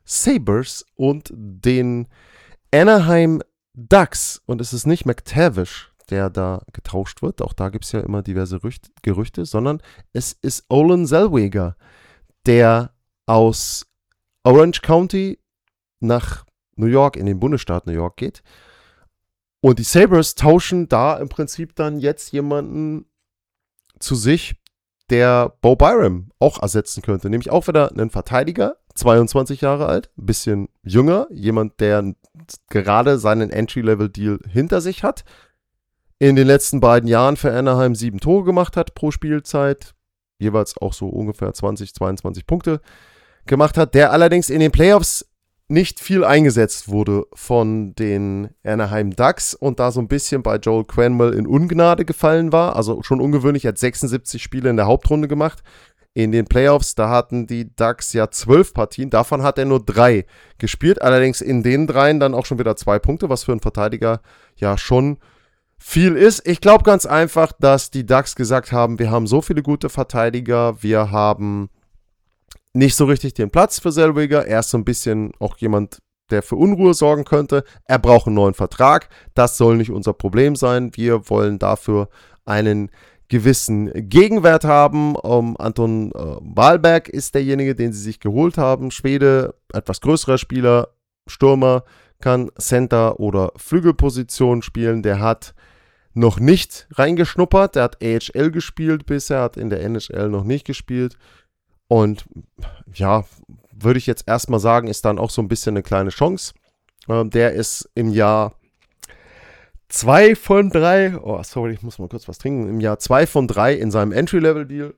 Sabres und den Anaheim Ducks. Und es ist nicht McTavish, der da getauscht wird. Auch da gibt es ja immer diverse Gerüchte, sondern es ist Olen Zellweger, der aus Orange County nach New York, in den Bundesstaat New York geht. Und die Sabres tauschen da im Prinzip dann jetzt jemanden zu sich, der Bo Byram auch ersetzen könnte. Nämlich auch wieder einen Verteidiger, 22 Jahre alt, ein bisschen jünger, jemand, der gerade seinen Entry-Level-Deal hinter sich hat. In den letzten beiden Jahren für Anaheim 7 Tore gemacht hat pro Spielzeit, jeweils auch so ungefähr 20, 22 Punkte gemacht hat, der allerdings in den Playoffs nicht viel eingesetzt wurde von den Anaheim Ducks und da so ein bisschen bei Joel Quenneville in Ungnade gefallen war. Also schon ungewöhnlich, er hat 76 Spiele in der Hauptrunde gemacht. In den Playoffs, da hatten die Ducks ja 12 Partien, davon hat er nur 3 gespielt. Allerdings in den 3 dann auch schon wieder 2 Punkte, was für einen Verteidiger ja schon viel ist. Ich glaube ganz einfach, dass die Ducks gesagt haben, wir haben so viele gute Verteidiger, wir haben nicht so richtig den Platz für Zellweger. Er ist so ein bisschen auch jemand, der für Unruhe sorgen könnte. Er braucht einen neuen Vertrag. Das soll nicht unser Problem sein. Wir wollen dafür einen gewissen Gegenwert haben. Anton Wahlberg ist derjenige, den sie sich geholt haben. Schwede, etwas größerer Spieler, Stürmer, kann Center oder Flügelposition spielen. Der hat noch nicht reingeschnuppert. Der hat AHL gespielt bisher, hat in der NHL noch nicht gespielt. Und ja, würde ich jetzt erstmal sagen, ist dann auch so ein bisschen eine kleine Chance. Der ist im Jahr 2 von 3, ich muss mal kurz was trinken, im Jahr 2 von 3 in seinem Entry-Level-Deal.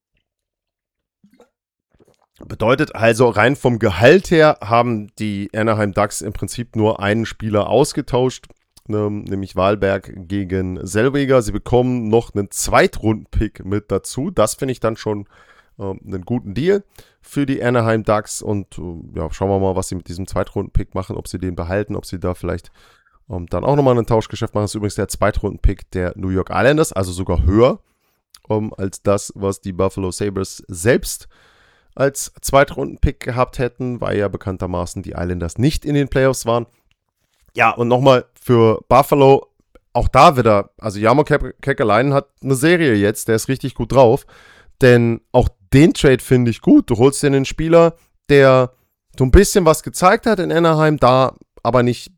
Bedeutet also, rein vom Gehalt her haben die Anaheim Ducks im Prinzip nur einen Spieler ausgetauscht, nämlich Wahlberg gegen Zellweger. Sie bekommen noch einen Zweitrunden-Pick mit dazu. Das finde ich dann schon einen guten Deal für die Anaheim Ducks und ja, schauen wir mal, was sie mit diesem Zweitrunden-Pick machen, ob sie den behalten, ob sie da vielleicht dann auch nochmal ein Tauschgeschäft machen. Das ist übrigens der Zweitrunden-Pick der New York Islanders, also sogar höher als das, was die Buffalo Sabres selbst als Zweitrunden-Pick gehabt hätten, weil ja bekanntermaßen die Islanders nicht in den Playoffs waren. Ja, und nochmal für Buffalo, auch da wieder, also Jarmo Kekalainen hat eine Serie jetzt, der ist richtig gut drauf, denn auch den Trade finde ich gut. Du holst dir einen Spieler, der so ein bisschen was gezeigt hat in Anaheim, da aber nicht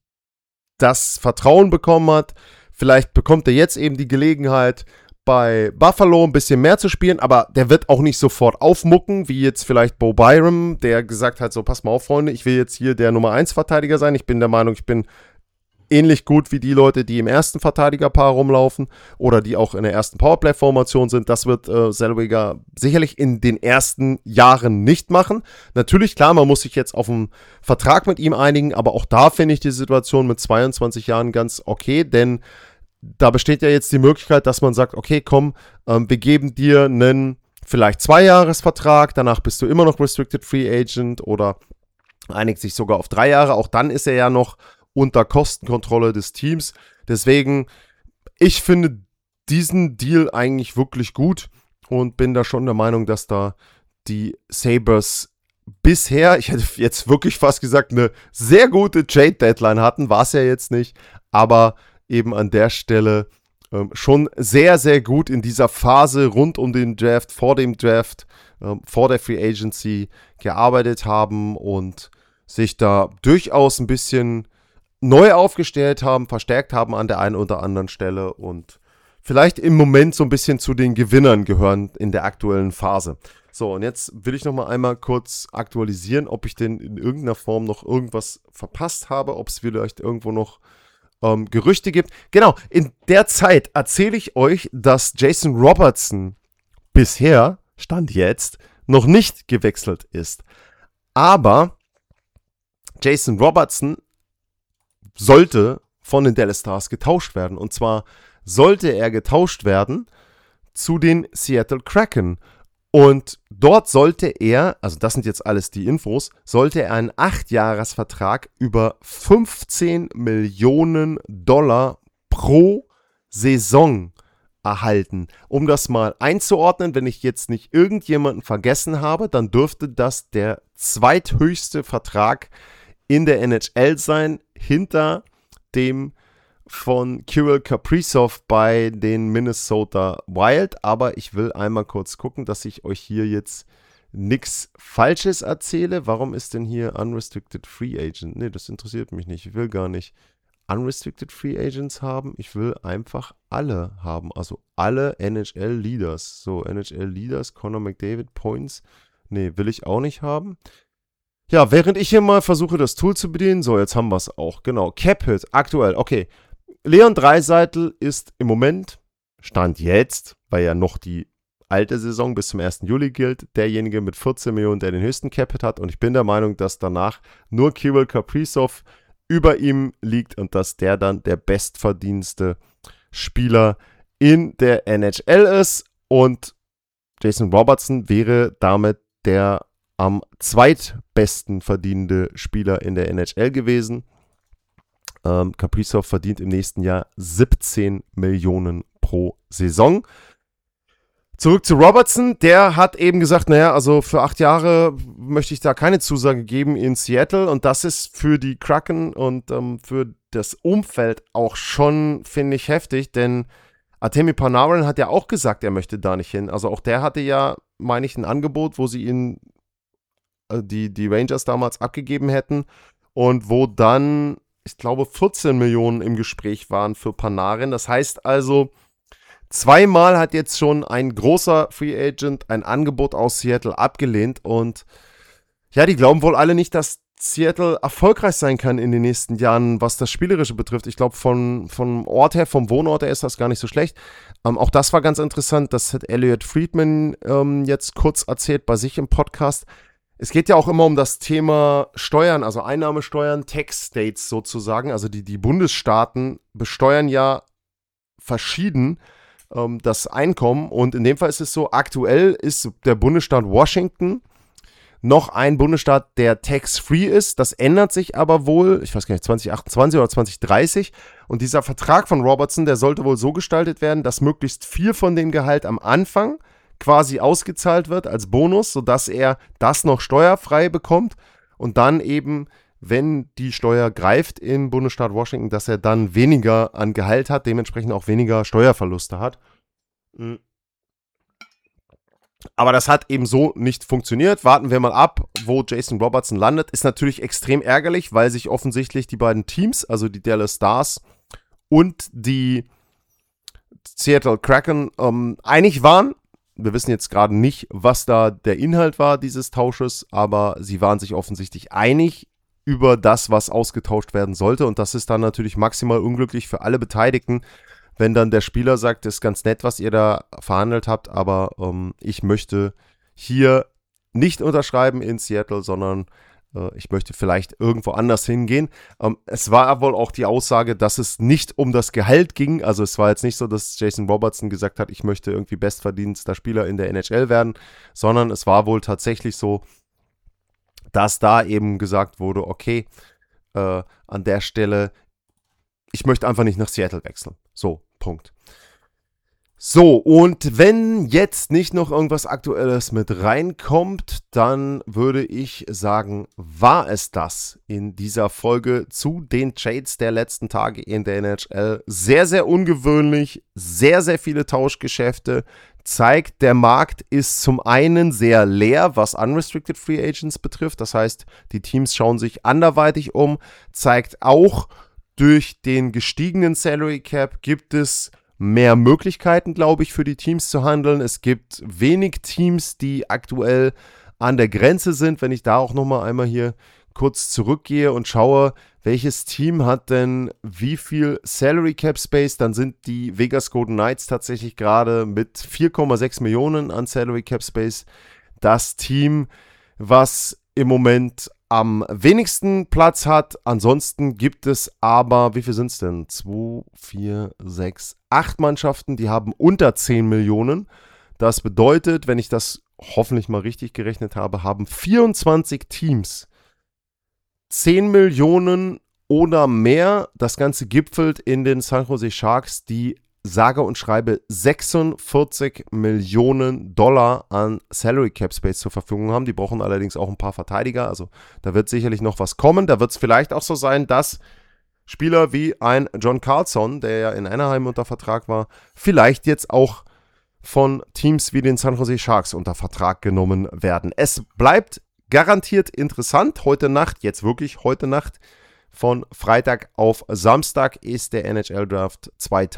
das Vertrauen bekommen hat. Vielleicht bekommt er jetzt eben die Gelegenheit, bei Buffalo ein bisschen mehr zu spielen, aber der wird auch nicht sofort aufmucken, wie jetzt vielleicht Bo Byram, der gesagt hat, so pass mal auf, Freunde, ich will jetzt hier der Nummer 1 Verteidiger sein. Ich bin der Meinung, ich bin ähnlich gut wie die Leute, die im ersten Verteidigerpaar rumlaufen oder die auch in der ersten Powerplay-Formation sind. Das wird Zellweger sicherlich in den ersten Jahren nicht machen. Natürlich, klar, man muss sich jetzt auf einen Vertrag mit ihm einigen, aber auch da finde ich die Situation mit 22 Jahren ganz okay, denn da besteht ja jetzt die Möglichkeit, dass man sagt, okay, komm, wir geben dir einen vielleicht 2-Jahres-Vertrag, danach bist du immer noch Restricted Free Agent oder einigt sich sogar auf 3 Jahre. Auch dann ist er ja noch unter Kostenkontrolle des Teams. Deswegen, ich finde diesen Deal eigentlich wirklich gut und bin da schon der Meinung, dass da die Sabres bisher, ich hätte jetzt wirklich fast gesagt, eine sehr gute Trade-Deadline hatten, war es ja jetzt nicht, aber eben an der Stelle schon sehr, sehr gut in dieser Phase rund um den Draft, vor dem Draft, vor der Free Agency gearbeitet haben und sich da durchaus ein bisschen neu aufgestellt haben, verstärkt haben an der einen oder anderen Stelle und vielleicht im Moment so ein bisschen zu den Gewinnern gehören in der aktuellen Phase. So, und jetzt will ich noch mal einmal kurz aktualisieren, ob ich denn in irgendeiner Form noch irgendwas verpasst habe, ob es vielleicht irgendwo noch Gerüchte gibt. Genau, in der Zeit erzähle ich euch, dass Jason Robertson bisher, Stand jetzt, noch nicht gewechselt ist. Aber Jason Robertson sollte von den Dallas Stars getauscht werden. Und zwar sollte er getauscht werden zu den Seattle Kraken. Und dort sollte er, also das sind jetzt alles die Infos, sollte er einen 8-Jahres-Vertrag über $15 Millionen pro Saison erhalten. Um das mal einzuordnen, wenn ich jetzt nicht irgendjemanden vergessen habe, dann dürfte das der zweithöchste Vertrag in der NHL sein, hinter dem von Kirill Kaprizov bei den Minnesota Wild. Aber ich will einmal kurz gucken, dass ich euch hier jetzt nichts Falsches erzähle. Warum ist denn hier Unrestricted Free Agent? Ne, das interessiert mich nicht. Ich will gar nicht Unrestricted Free Agents haben. Ich will einfach alle haben. Also alle NHL Leaders. So, NHL Leaders, Connor McDavid, Points. Ne, will ich auch nicht haben. Ja, während ich hier mal versuche, das Tool zu bedienen. So, jetzt haben wir es auch. Genau, Cap-Hit, aktuell. Okay, Leon Draisaitl ist im Moment, Stand jetzt, weil ja noch die alte Saison bis zum 1. Juli gilt, derjenige mit 14 Millionen, der den höchsten Cap-Hit hat. Und ich bin der Meinung, dass danach nur Kirill Kaprizov über ihm liegt und dass der dann der bestverdienste Spieler in der NHL ist. Und Jason Robertson wäre damit der am zweitbesten verdienende Spieler in der NHL gewesen. Kaprizov verdient im nächsten Jahr 17 Millionen pro Saison. Zurück zu Robertson, der hat eben gesagt, naja, also für 8 Jahre möchte ich da keine Zusage geben in Seattle und das ist für die Kraken und für das Umfeld auch schon, finde ich, heftig, denn Artemi Panarin hat ja auch gesagt, er möchte da nicht hin. Also auch der hatte ja, meine ich, ein Angebot, wo sie ihn, die Rangers damals abgegeben hätten und wo dann, ich glaube, 14 Millionen im Gespräch waren für Panarin. Das heißt also, zweimal hat jetzt schon ein großer Free Agent ein Angebot aus Seattle abgelehnt und ja, die glauben wohl alle nicht, dass Seattle erfolgreich sein kann in den nächsten Jahren, was das Spielerische betrifft. Ich glaube, vom Ort her, vom Wohnort her ist das gar nicht so schlecht. Auch das war ganz interessant, das hat Elliot Friedman jetzt kurz erzählt bei sich im Podcast. Es geht ja auch immer um das Thema Steuern, also Einnahmesteuern, Tax States sozusagen. Also die Bundesstaaten besteuern ja verschieden das Einkommen. Und in dem Fall ist es so, aktuell ist der Bundesstaat Washington noch ein Bundesstaat, der tax-free ist. Das ändert sich aber wohl, ich weiß gar nicht, 2028 oder 2030. Und dieser Vertrag von Robertson, der sollte wohl so gestaltet werden, dass möglichst viel von dem Gehalt am Anfang quasi ausgezahlt wird als Bonus, sodass er das noch steuerfrei bekommt und dann eben, wenn die Steuer greift im Bundesstaat Washington, dass er dann weniger an Gehalt hat, dementsprechend auch weniger Steuerverluste hat. Aber das hat eben so nicht funktioniert. Warten wir mal ab, wo Jason Robertson landet. Ist natürlich extrem ärgerlich, weil sich offensichtlich die beiden Teams, also die Dallas Stars und die Seattle Kraken, einig waren. Wir wissen jetzt gerade nicht, was da der Inhalt war dieses Tausches, aber sie waren sich offensichtlich einig über das, was ausgetauscht werden sollte. Und das ist dann natürlich maximal unglücklich für alle Beteiligten, wenn dann der Spieler sagt, das ist ganz nett, was ihr da verhandelt habt, aber ich möchte hier nicht unterschreiben in Seattle, sondern ich möchte vielleicht irgendwo anders hingehen. Es war wohl auch die Aussage, dass es nicht um das Gehalt ging. Also es war jetzt nicht so, dass Jason Robertson gesagt hat, ich möchte irgendwie bestverdienster Spieler in der NHL werden, sondern es war wohl tatsächlich so, dass da eben gesagt wurde, okay, an der Stelle, ich möchte einfach nicht nach Seattle wechseln. So, Punkt. So, und wenn jetzt nicht noch irgendwas Aktuelles mit reinkommt, dann würde ich sagen, war es das in dieser Folge zu den Trades der letzten Tage in der NHL. Sehr, sehr ungewöhnlich, sehr, sehr viele Tauschgeschäfte. Zeigt, der Markt ist zum einen sehr leer, was Unrestricted Free Agents betrifft. Das heißt, die Teams schauen sich anderweitig um. Zeigt auch, durch den gestiegenen Salary Cap gibt es mehr Möglichkeiten, glaube ich, für die Teams zu handeln. Es gibt wenig Teams, die aktuell an der Grenze sind. Wenn ich da auch nochmal einmal hier kurz zurückgehe und schaue, welches Team hat denn wie viel Salary Cap Space, dann sind die Vegas Golden Knights tatsächlich gerade mit 4,6 Millionen an Salary Cap Space das Team, was im Moment am wenigsten Platz hat. Ansonsten gibt es aber, wie viel sind es denn? 2, 4, 6, 8 Mannschaften, die haben unter 10 Millionen. Das bedeutet, wenn ich das hoffentlich mal richtig gerechnet habe, haben 24 Teams 10 Millionen oder mehr. Das Ganze gipfelt in den San Jose Sharks, die sage und schreibe 46 Millionen Dollar an Salary Cap Space zur Verfügung haben. Die brauchen allerdings auch ein paar Verteidiger, also da wird sicherlich noch was kommen. Da wird es vielleicht auch so sein, dass Spieler wie ein John Carlson, der ja in Anaheim unter Vertrag war, vielleicht jetzt auch von Teams wie den San Jose Sharks unter Vertrag genommen werden. Es bleibt garantiert interessant. Heute Nacht, jetzt wirklich heute Nacht, von Freitag auf Samstag ist der NHL-Draft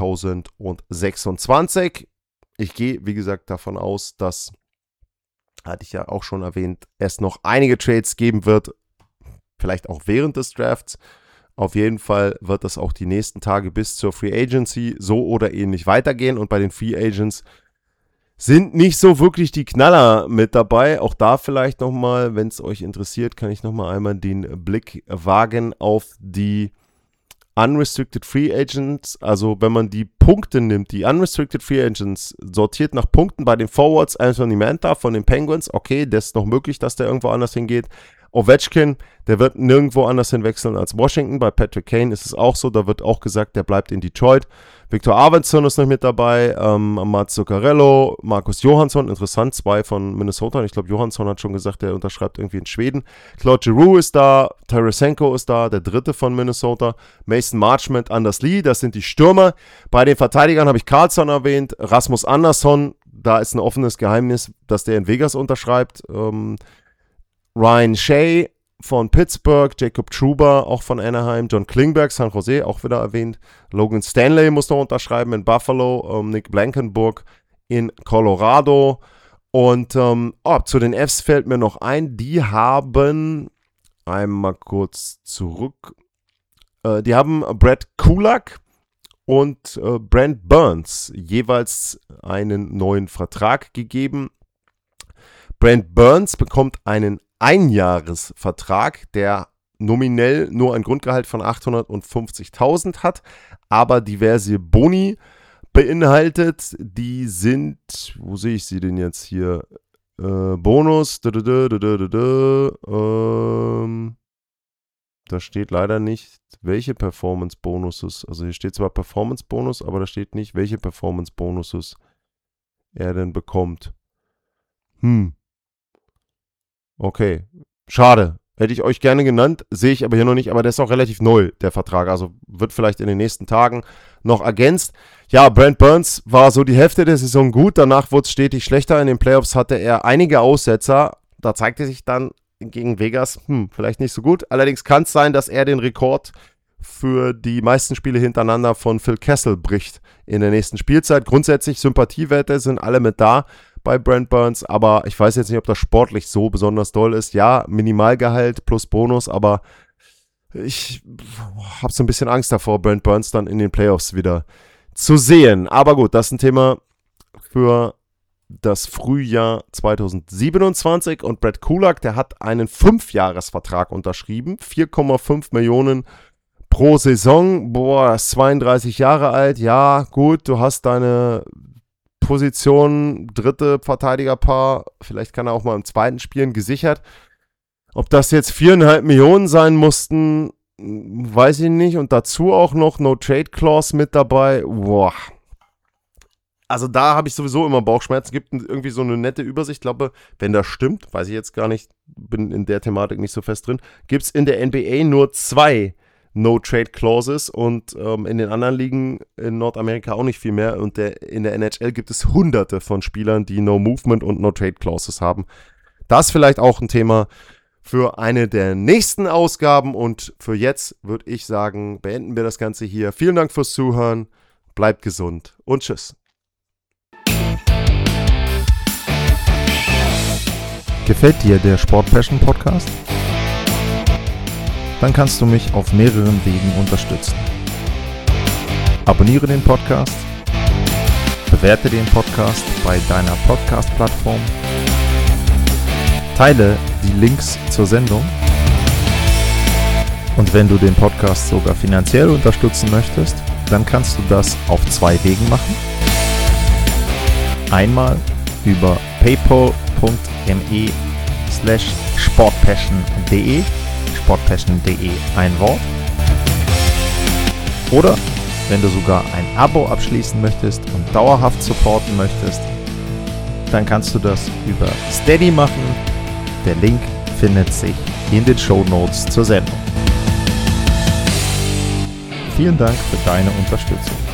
2026. Ich gehe, wie gesagt, davon aus, dass, hatte ich ja auch schon erwähnt, es noch einige Trades geben wird, vielleicht auch während des Drafts. Auf jeden Fall wird das auch die nächsten Tage bis zur Free Agency so oder ähnlich weitergehen. Und bei den Free Agents sind nicht so wirklich die Knaller mit dabei. Auch da vielleicht nochmal, wenn es euch interessiert, kann ich nochmal einmal den Blick wagen auf die Unrestricted Free Agents. Also wenn man die Punkte nimmt, die Unrestricted Free Agents sortiert nach Punkten bei den Forwards, Anthony Mantha von den Penguins, okay, das ist noch möglich, dass der irgendwo anders hingeht. Ovechkin, der wird nirgendwo anders hinwechseln als Washington. Bei Patrick Kane ist es auch so, da wird auch gesagt, der bleibt in Detroit. Victor Arvidsson ist noch mit dabei, Mats Zuccarello, Marcus Johansson, interessant, 2 von Minnesota. Ich glaube, Johansson hat schon gesagt, der unterschreibt irgendwie in Schweden. Claude Giroux ist da, Tarasenko ist da, der 3. von Minnesota. Mason Marchment, Anders Lee, das sind die Stürmer. Bei den Verteidigern habe ich Carlson erwähnt, Rasmus Andersson, da ist ein offenes Geheimnis, dass der in Vegas unterschreibt. Ryan Shea von Pittsburgh, Jacob Trouba auch von Anaheim, John Klingberg, San Jose auch wieder erwähnt, Logan Stanley muss noch unterschreiben in Buffalo, Nick Blankenburg in Colorado und zu den Fs fällt mir noch ein, die haben, einmal kurz zurück, die haben Brett Kulak und Brent Burns jeweils einen neuen Vertrag gegeben. Brent Burns bekommt einen Einjahresvertrag, der nominell nur ein Grundgehalt von 850.000 hat, aber diverse Boni beinhaltet. Die sind, wo sehe ich sie denn jetzt hier? Bonus, da steht leider nicht, welche Performance-Bonuses, also hier steht zwar Performance-Bonus, aber da steht nicht, welche Performance-Bonuses er denn bekommt. Okay, schade. Hätte ich euch gerne genannt, sehe ich aber hier noch nicht, aber der ist auch relativ neu, der Vertrag, also wird vielleicht in den nächsten Tagen noch ergänzt. Ja, Brent Burns war so die Hälfte der Saison gut, danach wurde es stetig schlechter, in den Playoffs hatte er einige Aussetzer, da zeigte sich dann gegen Vegas, vielleicht nicht so gut, allerdings kann es sein, dass er den Rekord für die meisten Spiele hintereinander von Phil Kessel bricht in der nächsten Spielzeit. Grundsätzlich Sympathiewerte sind alle mit da bei Brent Burns, aber ich weiß jetzt nicht, ob das sportlich so besonders doll ist. Ja, Minimalgehalt plus Bonus, aber ich habe so ein bisschen Angst davor, Brent Burns dann in den Playoffs wieder zu sehen. Aber gut, das ist ein Thema für das Frühjahr 2027 und Brett Kulak, der hat einen 5-Jahres-Vertrag unterschrieben, 4,5 Millionen pro Saison, ist 32 Jahre alt, ja gut, du hast deine Position, 3. Verteidigerpaar, vielleicht kann er auch mal im 2. spielen, gesichert. Ob das jetzt 4,5 Millionen sein mussten, weiß ich nicht. Und dazu auch noch No-Trade-Clause mit dabei. Also da habe ich sowieso immer Bauchschmerzen. Gibt irgendwie so eine nette Übersicht. Ich glaube, wenn das stimmt, weiß ich jetzt gar nicht, bin in der Thematik nicht so fest drin, gibt es in der NBA nur 2 No-Trade-Clauses und in den anderen Ligen in Nordamerika auch nicht viel mehr. Und in der NHL gibt es hunderte von Spielern, die No-Movement und No-Trade-Clauses haben. Das vielleicht auch ein Thema für eine der nächsten Ausgaben. Und für jetzt würde ich sagen, beenden wir das Ganze hier. Vielen Dank fürs Zuhören, bleibt gesund und tschüss. Gefällt dir der Sport Passion Podcast? Dann kannst du mich auf mehreren Wegen unterstützen. Abonniere den Podcast, bewerte den Podcast bei deiner Podcast-Plattform, teile die Links zur Sendung und wenn du den Podcast sogar finanziell unterstützen möchtest, dann kannst du das auf 2 Wegen machen. Einmal über paypal.me/sportpassion.de, sportpassion.de ein Wort. Oder Wenn du sogar ein Abo abschließen möchtest und dauerhaft supporten möchtest, dann kannst du das über Steady machen. Der Link findet sich in den Shownotes zur Sendung. Vielen Dank für deine Unterstützung.